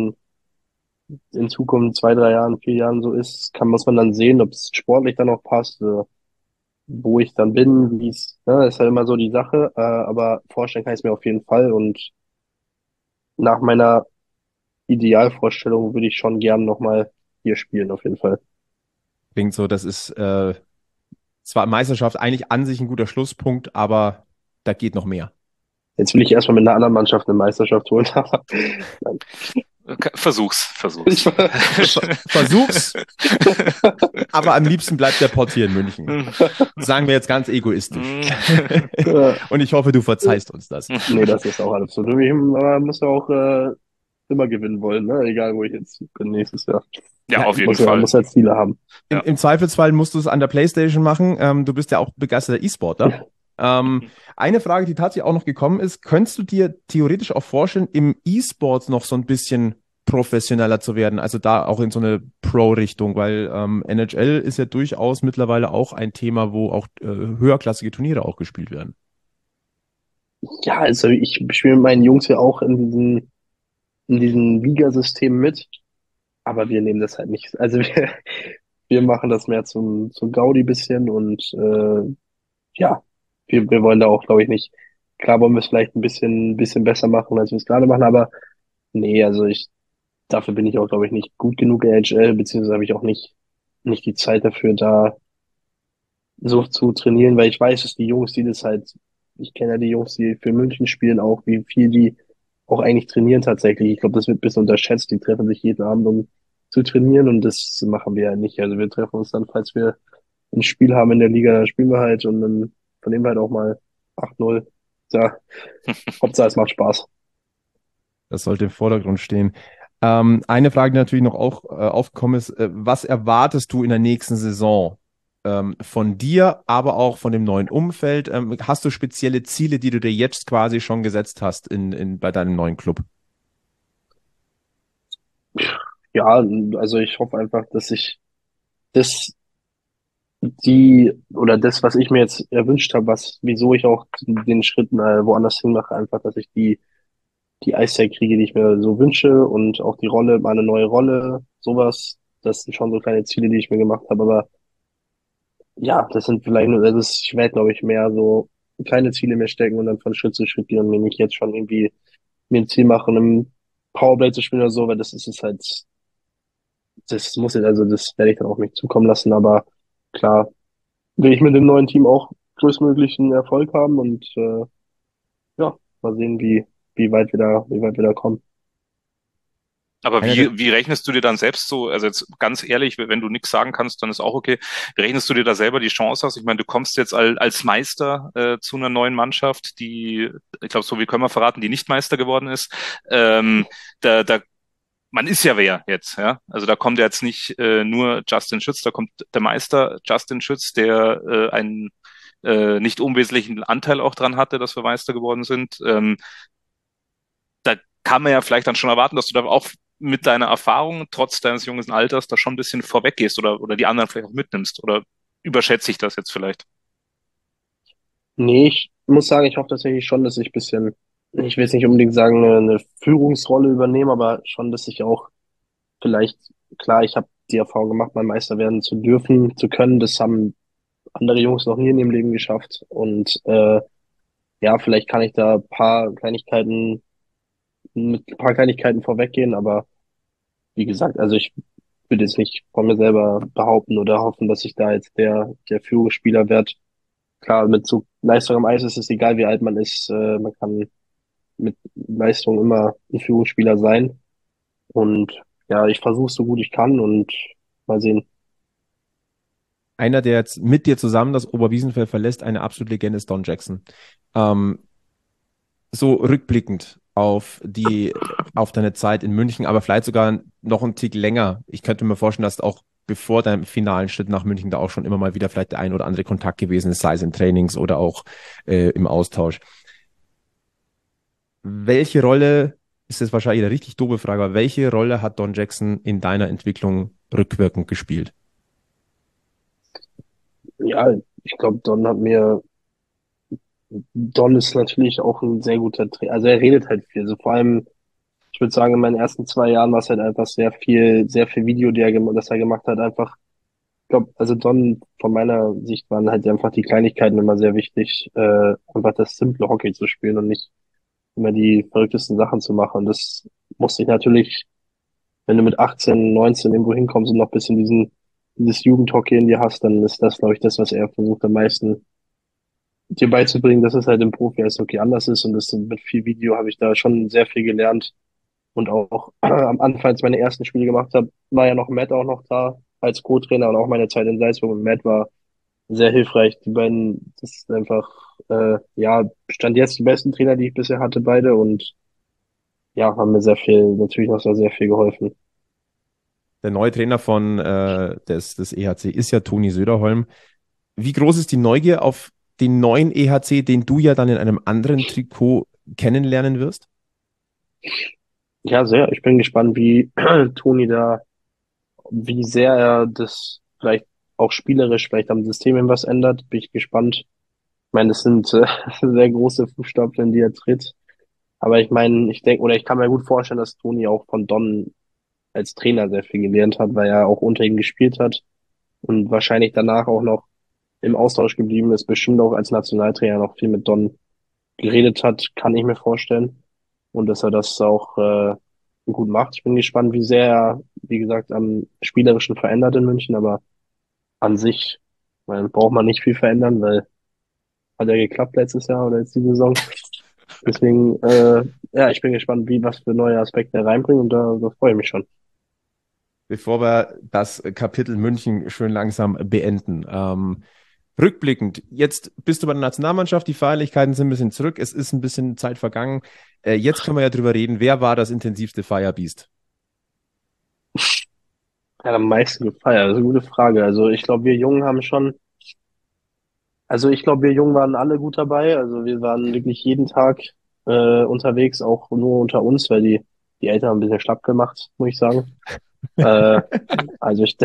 in Zukunft 2, 3 Jahren, 4 Jahren so ist, muss man dann sehen, ob es sportlich dann auch passt, wo ich dann bin, wie es, ne, ist halt immer so die Sache, aber vorstellen kann ich es mir auf jeden Fall und nach meiner Idealvorstellung würde ich schon gern nochmal hier spielen, auf jeden Fall. Klingt so, das ist zwar Meisterschaft eigentlich an sich ein guter Schlusspunkt, aber da geht noch mehr. Jetzt will ich erstmal mit einer anderen Mannschaft eine Meisterschaft holen, aber nein. Versuch's. Versuch's, aber am liebsten bleibt der Pott hier in München. Sagen wir jetzt ganz egoistisch. Und ich hoffe, du verzeihst uns das. Nee, das ist auch alles so. Man muss ja auch immer gewinnen wollen, ne? Egal, wo ich jetzt bin nächstes Jahr. Ja, auf jeden Man Fall. muss ja Ziele haben. Ja. Im Zweifelsfall musst du es an der PlayStation machen. Du bist ja auch begeisterter E-Sportler. Eine Frage, die tatsächlich auch noch gekommen ist, könntest du dir theoretisch auch vorstellen, im E-Sport noch so ein bisschen professioneller zu werden, also da auch in so eine Pro-Richtung, weil NHL ist ja durchaus mittlerweile auch ein Thema, wo auch höherklassige Turniere auch gespielt werden. Ja, also ich spiele mit meinen Jungs ja auch in diesem Ligasystem mit, aber wir nehmen das halt nicht. Also wir machen das mehr zum Gaudi bisschen und ja, wir wollen da auch, glaube ich, nicht. Klar wollen wir es vielleicht ein bisschen besser machen, als wir es gerade machen, aber nee, also dafür bin ich auch, glaube ich, nicht gut genug in NHL, beziehungsweise habe ich auch nicht die Zeit dafür, da so zu trainieren, weil ich weiß, dass die Jungs, die das halt, ich kenne ja die Jungs, die für München spielen, auch wie viel die auch eigentlich trainieren tatsächlich. Ich glaube, das wird ein bisschen unterschätzt. Die treffen sich jeden Abend, um zu trainieren und das machen wir ja nicht. Also wir treffen uns dann, falls wir ein Spiel haben in der Liga, dann spielen wir halt und dann vernehmen wir halt auch mal 8-0. Ja, Hauptsache es macht Spaß. Das sollte im Vordergrund stehen. Eine Frage, die natürlich noch auch aufgekommen ist, was erwartest du in der nächsten Saison von dir, aber auch von dem neuen Umfeld? Hast du spezielle Ziele, die du dir jetzt quasi schon gesetzt hast bei deinem neuen Club? Ja, also ich hoffe einfach, dass ich das das, was ich mir jetzt erwünscht habe, wieso ich auch den Schritt woanders hin mache, einfach, dass ich die Eiszeit kriege, die ich mir so wünsche und auch die Rolle, meine neue Rolle, sowas. Das sind schon so kleine Ziele, die ich mir gemacht habe, aber ja, das sind vielleicht nur, ich werde, glaube ich, mehr so kleine Ziele mir stecken und dann von Schritt zu Schritt gehen und mir nicht jetzt schon irgendwie mir ein Ziel machen, im Powerplay zu spielen oder so, weil das ist es halt, das muss jetzt, also das werde ich dann auch nicht zukommen lassen, aber klar, will ich mit dem neuen Team auch größtmöglichen Erfolg haben und ja, mal sehen, wie weit wir da kommen. Aber Einer der, wie rechnest du dir dann selbst so, also jetzt ganz ehrlich, wenn du nichts sagen kannst, dann ist auch okay. Wie rechnest du dir da selber die Chance aus? Ich meine, du kommst jetzt als Meister zu einer neuen Mannschaft, die, ich glaube, so wie können wir verraten, die nicht Meister geworden ist. Ähm, man ist ja wer jetzt, ja. Also da kommt jetzt nicht nur Justin Schütz, da kommt der Meister Justin Schütz, der einen nicht unwesentlichen Anteil auch dran hatte, dass wir Meister geworden sind. Da kann man ja vielleicht dann schon erwarten, dass du da auch mit deiner Erfahrung, trotz deines jungen Alters, da schon ein bisschen vorweggehst oder die anderen vielleicht auch mitnimmst. Oder überschätze ich das jetzt vielleicht? Nee, ich muss sagen, ich hoffe tatsächlich schon, dass ich ein bisschen, ich will jetzt nicht unbedingt sagen, eine Führungsrolle übernehme, aber schon, dass ich auch vielleicht, klar, ich habe die Erfahrung gemacht, mal Meister werden zu dürfen, zu können. Das haben andere Jungs noch nie in ihrem Leben geschafft. Und ja, vielleicht kann ich da mit ein paar Kleinigkeiten vorweggehen, aber wie gesagt, also ich würde jetzt nicht von mir selber behaupten oder hoffen, dass ich da jetzt der Führungsspieler werde. Klar, mit so Leistung am Eis ist es egal, wie alt man ist. Man kann mit Leistung immer ein Führungsspieler sein. Und ja, ich versuche es so gut ich kann und mal sehen. einer, der jetzt mit dir zusammen das Oberwiesenfeld verlässt, eine absolute Legende ist Don Jackson. So rückblickend auf die auf deine Zeit in München, aber vielleicht sogar noch einen Tick länger. Ich könnte mir vorstellen, dass auch bevor deinem finalen Schritt nach München da auch schon immer mal wieder vielleicht der ein oder andere Kontakt gewesen ist, sei es in Trainings oder auch im Austausch. Welche Rolle, ist jetzt wahrscheinlich eine richtig doofe Frage, aber welche Rolle hat Don Jackson in deiner Entwicklung rückwirkend gespielt? Ja, ich glaube, Don ist natürlich auch ein sehr guter Trainer. Also er redet halt viel. Also vor allem, ich würde sagen, in meinen ersten 2 Jahren war es halt einfach sehr viel Video, das er gemacht hat. Einfach, ich glaube, also Don, von meiner Sicht waren halt einfach die Kleinigkeiten immer sehr wichtig, einfach das simple Hockey zu spielen und nicht immer die verrücktesten Sachen zu machen. Und das musste ich natürlich, wenn du mit 18, 19 irgendwo hinkommst und noch ein bisschen dieses Jugendhockey in dir hast, dann ist das, glaube ich, das, was er versucht am meisten dir beizubringen, dass es halt im Profi-Eishockey anders ist. Und das mit viel Video habe ich da schon sehr viel gelernt. Und auch am Anfang, als ich meine ersten Spiele gemacht habe, war ja noch Matt auch noch da als Co-Trainer, und auch meine Zeit in Salzburg mit Matt war sehr hilfreich. Die beiden, das ist einfach, ja, stand jetzt die besten Trainer, die ich bisher hatte, beide. Und ja, haben mir natürlich noch sehr viel geholfen. Der neue Trainer des EHC ist ja Toni Söderholm. Wie groß ist die Neugier auf den neuen EHC, den du ja dann in einem anderen Trikot kennenlernen wirst? Ja, sehr. Ich bin gespannt, wie Toni wie sehr er das vielleicht auch spielerisch vielleicht am System was ändert. Bin ich gespannt. Ich meine, das sind sehr große Fußstapfen, in die er tritt. Aber ich meine, ich denke, oder ich kann mir gut vorstellen, dass Toni auch von Don als Trainer sehr viel gelernt hat, weil er auch unter ihm gespielt hat und wahrscheinlich danach auch noch im Austausch geblieben ist, bestimmt auch als Nationaltrainer noch viel mit Don geredet hat, kann ich mir vorstellen. Und dass er das auch gut macht. Ich bin gespannt, wie sehr er, wie gesagt, am Spielerischen verändert in München, aber an sich, braucht man nicht viel verändern, weil hat ja geklappt letztes Jahr oder jetzt die Saison. Deswegen, ja, ich bin gespannt, was für neue Aspekte er reinbringt, und da freue ich mich schon. Bevor wir das Kapitel München schön langsam beenden. Rückblickend, jetzt bist du bei der Nationalmannschaft, die Feierlichkeiten sind ein bisschen zurück, es ist ein bisschen Zeit vergangen. Jetzt können wir ja drüber reden, wer war das intensivste Firebeast? Ja, am meisten gefeiert, das ist eine gute Frage. Also ich glaube, ich glaube, wir Jungen waren alle gut dabei. Also wir waren wirklich jeden Tag unterwegs, auch nur unter uns, weil die Eltern haben ein bisschen schlapp gemacht, muss ich sagen. Äh, also ich,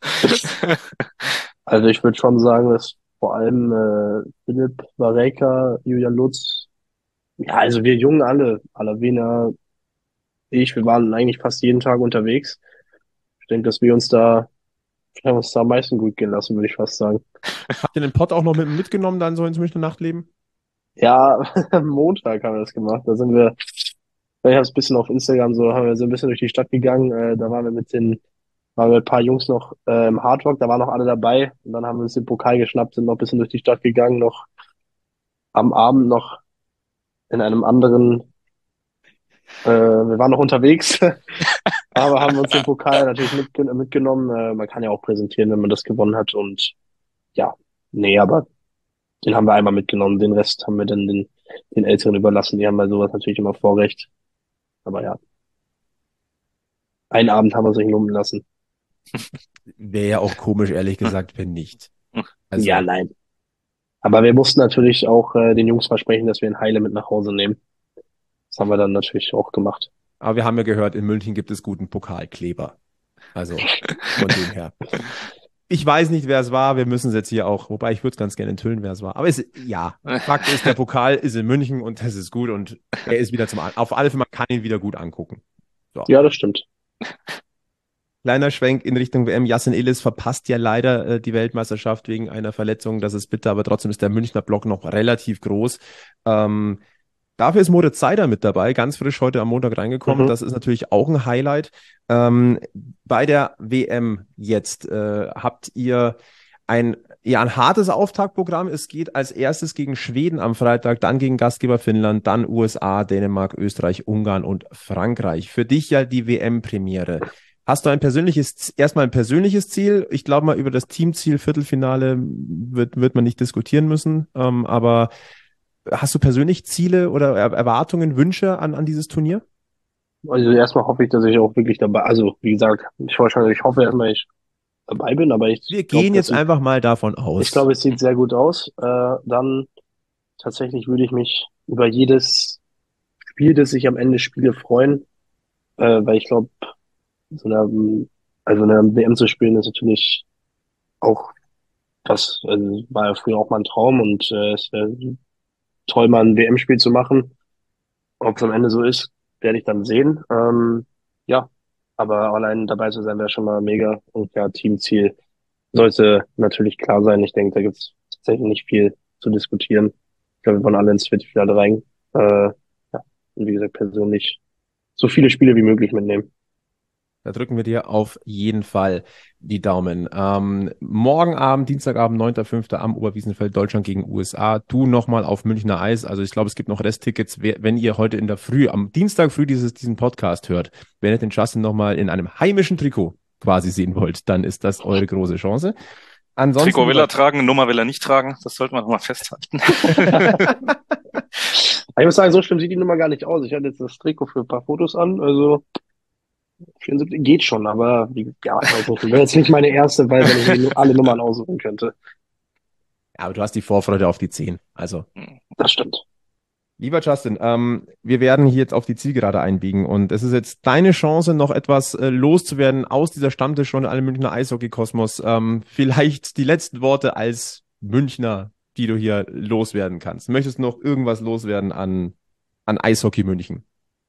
also ich würde schon sagen, dass vor allem Philipp Vareka, Julian Lutz, ja, also wir Jungen alle, Alavena, wir waren eigentlich fast jeden Tag unterwegs. Ich denke, dass wir haben uns da am meisten gut gehen lassen, würde ich fast sagen. Habt ihr den Pott auch noch mitgenommen, dann so ins Münchner Nachtleben? Ja, am Montag haben wir das gemacht. Ich habe es ein bisschen auf Instagram so, haben wir so ein bisschen durch die Stadt gegangen. Da waren wir ein paar Jungs noch im Hardrock, da waren noch alle dabei. Und dann haben wir uns den Pokal geschnappt, sind noch ein bisschen durch die Stadt gegangen, noch am Abend noch in einem anderen, wir waren noch unterwegs, aber haben uns den Pokal natürlich mitgenommen. Man kann ja auch präsentieren, wenn man das gewonnen hat. Und ja, nee, aber den haben wir einmal mitgenommen. Den Rest haben wir dann den Älteren überlassen. Die haben bei sowas natürlich immer Vorrecht. Aber ja, einen Abend haben wir uns nicht lumpen lassen. Wäre ja auch komisch, ehrlich gesagt, wenn nicht. Also, Ja, nein. Aber wir mussten natürlich auch den Jungs versprechen, dass wir einen Heile mit nach Hause nehmen. Das haben wir dann natürlich auch gemacht. aber wir haben ja gehört, in München gibt es guten Pokalkleber. Also von dem her. Ich weiß nicht, wer es war. Wir müssen es jetzt hier auch, wobei ich würde es ganz gerne enthüllen, wer es war. Aber ja, Fakt ist, der Pokal ist in München und das ist gut und er ist wieder auf alle Fälle, man kann ihn wieder gut angucken. So. Ja, das stimmt. Kleiner Schwenk in Richtung WM. Yassin Illis verpasst ja leider die Weltmeisterschaft wegen einer Verletzung. Das ist bitter, aber trotzdem ist der Münchner Block noch relativ groß. Dafür ist Moritz Seider mit dabei, ganz frisch heute am Montag reingekommen. Mhm. Das ist natürlich auch ein Highlight. Bei der WM jetzt habt ihr ein hartes Auftaktprogramm. Es geht als erstes gegen Schweden am Freitag, dann gegen Gastgeber Finnland, dann USA, Dänemark, Österreich, Ungarn und Frankreich. Für dich ja die WM-Premiere. Hast du erstmal ein persönliches Ziel? Ich glaube mal, über das Teamziel Viertelfinale wird man nicht diskutieren müssen. Aber hast du persönlich Ziele oder Erwartungen, Wünsche an dieses Turnier? Also erstmal hoffe ich, dass ich auch wirklich dabei, also wie gesagt, ich hoffe erstmal, ich dabei bin, aber Wir gehen jetzt einfach mal davon ich aus. glaube, es sieht sehr gut aus. Dann tatsächlich würde ich mich über jedes Spiel, das ich am Ende spiele, freuen, weil ich glaube, so eine, also eine WM zu spielen ist natürlich auch was, also war ja früher auch mal ein Traum und es wäre toll, mal ein WM-Spiel zu machen. Ob es am Ende so ist, werde ich dann sehen. Ja, aber allein dabei zu sein wäre schon mal mega. Und ja, Teamziel sollte natürlich klar sein. Ich denke, da gibt es tatsächlich nicht viel zu diskutieren. Ich glaube, wir wollen alle ins Viertelfinale rein. Ja, und wie gesagt, persönlich so viele Spiele wie möglich mitnehmen. Da drücken wir dir auf jeden Fall die Daumen. Morgen Abend, Dienstagabend, 9.5. am Oberwiesenfeld, Deutschland gegen USA. Du nochmal auf Münchner Eis. Also ich glaube, es gibt noch Resttickets. Wenn ihr heute in der Früh, am Dienstag früh diesen Podcast hört, wenn ihr den Justin nochmal in einem heimischen Trikot quasi sehen wollt, dann ist das eure große Chance. Trikot Ansonsten, will er tragen, Nummer will er nicht tragen. Das sollte man nochmal festhalten. Ich muss sagen, so schlimm sieht die Nummer gar nicht aus. Ich hatte jetzt das Trikot für ein paar Fotos an, also 74 geht schon, aber ja, weiß nicht. Wäre jetzt nicht meine erste, weil wenn ich mir nur alle Nummern aussuchen könnte. ja, aber du hast die Vorfreude auf die 10. Also Das stimmt. lieber Justin, wir werden hier jetzt auf die Zielgerade einbiegen und es ist jetzt deine Chance, noch etwas loszuwerden aus dieser Stammtischrunde Alle Münchner Eishockey-Kosmos. Vielleicht die letzten Worte als Münchner, die du hier loswerden kannst. Möchtest du noch irgendwas loswerden an Eishockey München?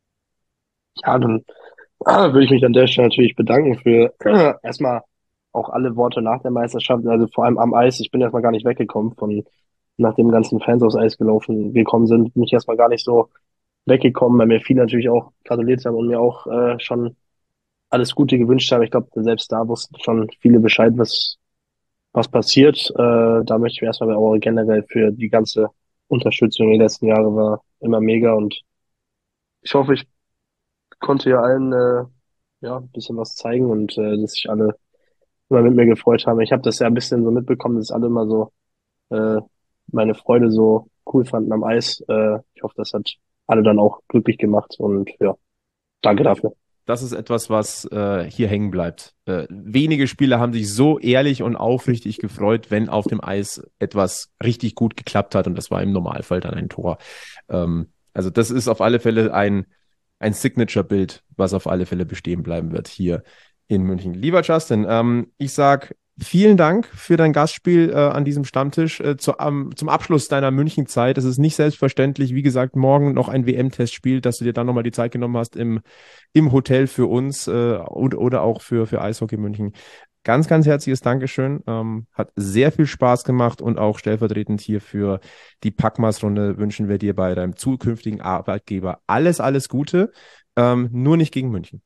Ja, dann würde ich mich an der Stelle natürlich bedanken für erstmal auch alle Worte nach der Meisterschaft, also vor allem am Eis. Ich bin erstmal gar nicht weggekommen von, nachdem ganzen Fans aufs Eis gekommen sind, bin ich erstmal gar nicht so weggekommen, weil mir viele natürlich auch gratuliert haben und mir auch schon alles Gute gewünscht haben. Ich glaube, selbst da wussten schon viele Bescheid, was passiert. Da möchte ich mir erstmal aber auch generell für die ganze Unterstützung die letzten Jahre war immer mega und ich hoffe, ich konnte ja allen ja ein bisschen was zeigen und dass sich alle immer mit mir gefreut haben. Ich habe das ja ein bisschen so mitbekommen, dass alle immer so äh, meine Freude so cool fanden am Eis. Ich hoffe, das hat alle dann auch glücklich gemacht und ja, danke dafür. Das ist etwas, was hier hängen bleibt. Wenige Spieler haben sich so ehrlich und aufrichtig gefreut, wenn auf dem Eis etwas richtig gut geklappt hat und das war im Normalfall dann ein Tor. Also das ist auf alle Fälle ein Signature-Bild, was auf alle Fälle bestehen bleiben wird hier in München. Lieber Justin, ich sag vielen Dank für dein Gastspiel an diesem Stammtisch zum Abschluss deiner München-Zeit. Es ist nicht selbstverständlich, wie gesagt, morgen noch ein WM-Testspiel, dass du dir dann nochmal die Zeit genommen hast im Hotel für uns oder auch für Eishockey München. Ganz, ganz herzliches Dankeschön. Hat sehr viel Spaß gemacht und auch stellvertretend hier für die Packmas-Runde wünschen wir dir bei deinem zukünftigen Arbeitgeber alles, alles Gute. Nur nicht gegen München.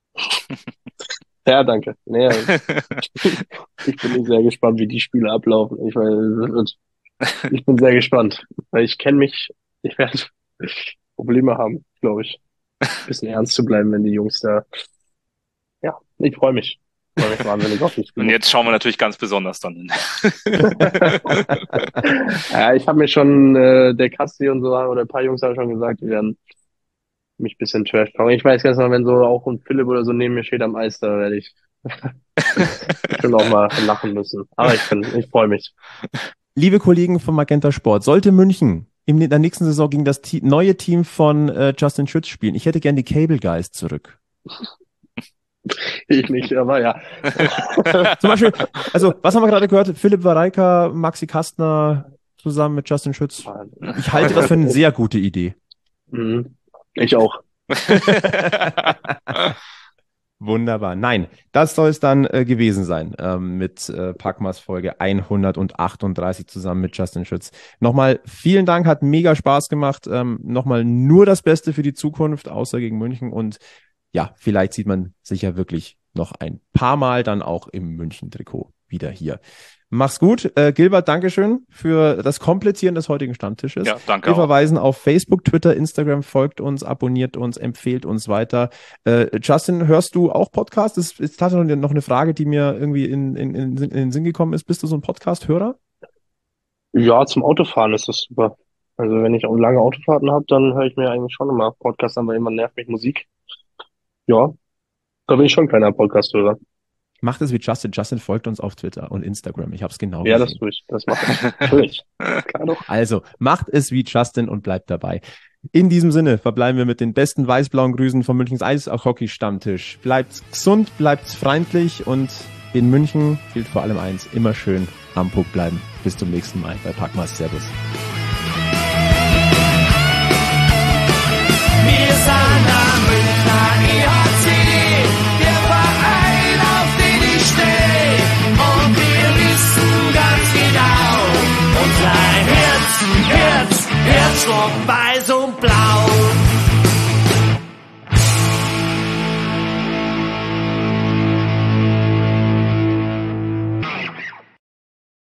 Ja, danke. Nee, ich bin sehr gespannt, wie die Spiele ablaufen. Ich bin sehr gespannt, weil ich kenne mich, ich werde Probleme haben, glaube ich, ein bisschen ernst zu bleiben, wenn die Jungs da, ja, ich freue mich. Ich freue mich wahnsinnig auf die Und Spiele. jetzt schauen wir natürlich ganz besonders dann hin. Ja, ich habe mir schon, der Kasti und so, oder ein paar Jungs haben schon gesagt, die werden mich ein bisschen trash talken. Ich weiß ganz genau, wenn so auch ein Philipp oder so neben mir steht am Eis, da werde ich schon auch mal lachen müssen. Aber ich freue mich. Liebe Kollegen von Magenta Sport, sollte München in der nächsten Saison gegen das neue Team von Justin Schütz spielen, ich hätte gern die Cable Guys zurück. Ich nicht, aber ja. Zum Beispiel, also, was haben wir gerade gehört? Philipp Wareika, Maxi Kastner zusammen mit Justin Schütz. Ich halte das für eine sehr gute Idee. Mhm. Ich auch. Wunderbar. Nein, das soll es dann gewesen sein mit Packmas Folge 138 zusammen mit Justin Schütz. Nochmal vielen Dank, hat mega Spaß gemacht. Nochmal nur das Beste für die Zukunft, außer gegen München. Und ja, vielleicht sieht man sich ja wirklich noch ein paar Mal dann auch im München-Trikot wieder hier. Mach's gut. Gilbert, Dankeschön für das Komplettieren des heutigen Stammtisches. Ja, danke Wir auch. verweisen auf Facebook, Twitter, Instagram, folgt uns, abonniert uns, empfehlt uns weiter. Justin, hörst du auch Podcasts? Das ist tatsächlich noch eine Frage, die mir irgendwie in den Sinn gekommen ist. Bist du so ein Podcast-Hörer? Ja, zum Autofahren ist das super. Also wenn ich auch lange Autofahrten habe, dann höre ich mir eigentlich schon immer Podcasts an, weil immer nervt mich Musik. Ja, da bin ich schon ein kleiner Podcast-Hörer. Macht es wie Justin. Justin folgt uns auf Twitter und Instagram. Ich habe es genau Ja, das gesehen. tue ich. Das mache ich. Natürlich. Klar doch. Also, macht es wie Justin und bleibt dabei. In diesem Sinne verbleiben wir mit den besten weiß-blauen Grüßen vom Münchens Eishockey-Stammtisch. Bleibt gesund, bleibt freundlich und in München gilt vor allem eins, immer schön am Puck bleiben. Bis zum nächsten Mal bei Packmas. Servus. Wir sind am Münchner EHC, der Verein, auf den ich stehe. Und wir wissen ganz genau, unser Herzschlag weiß und blau.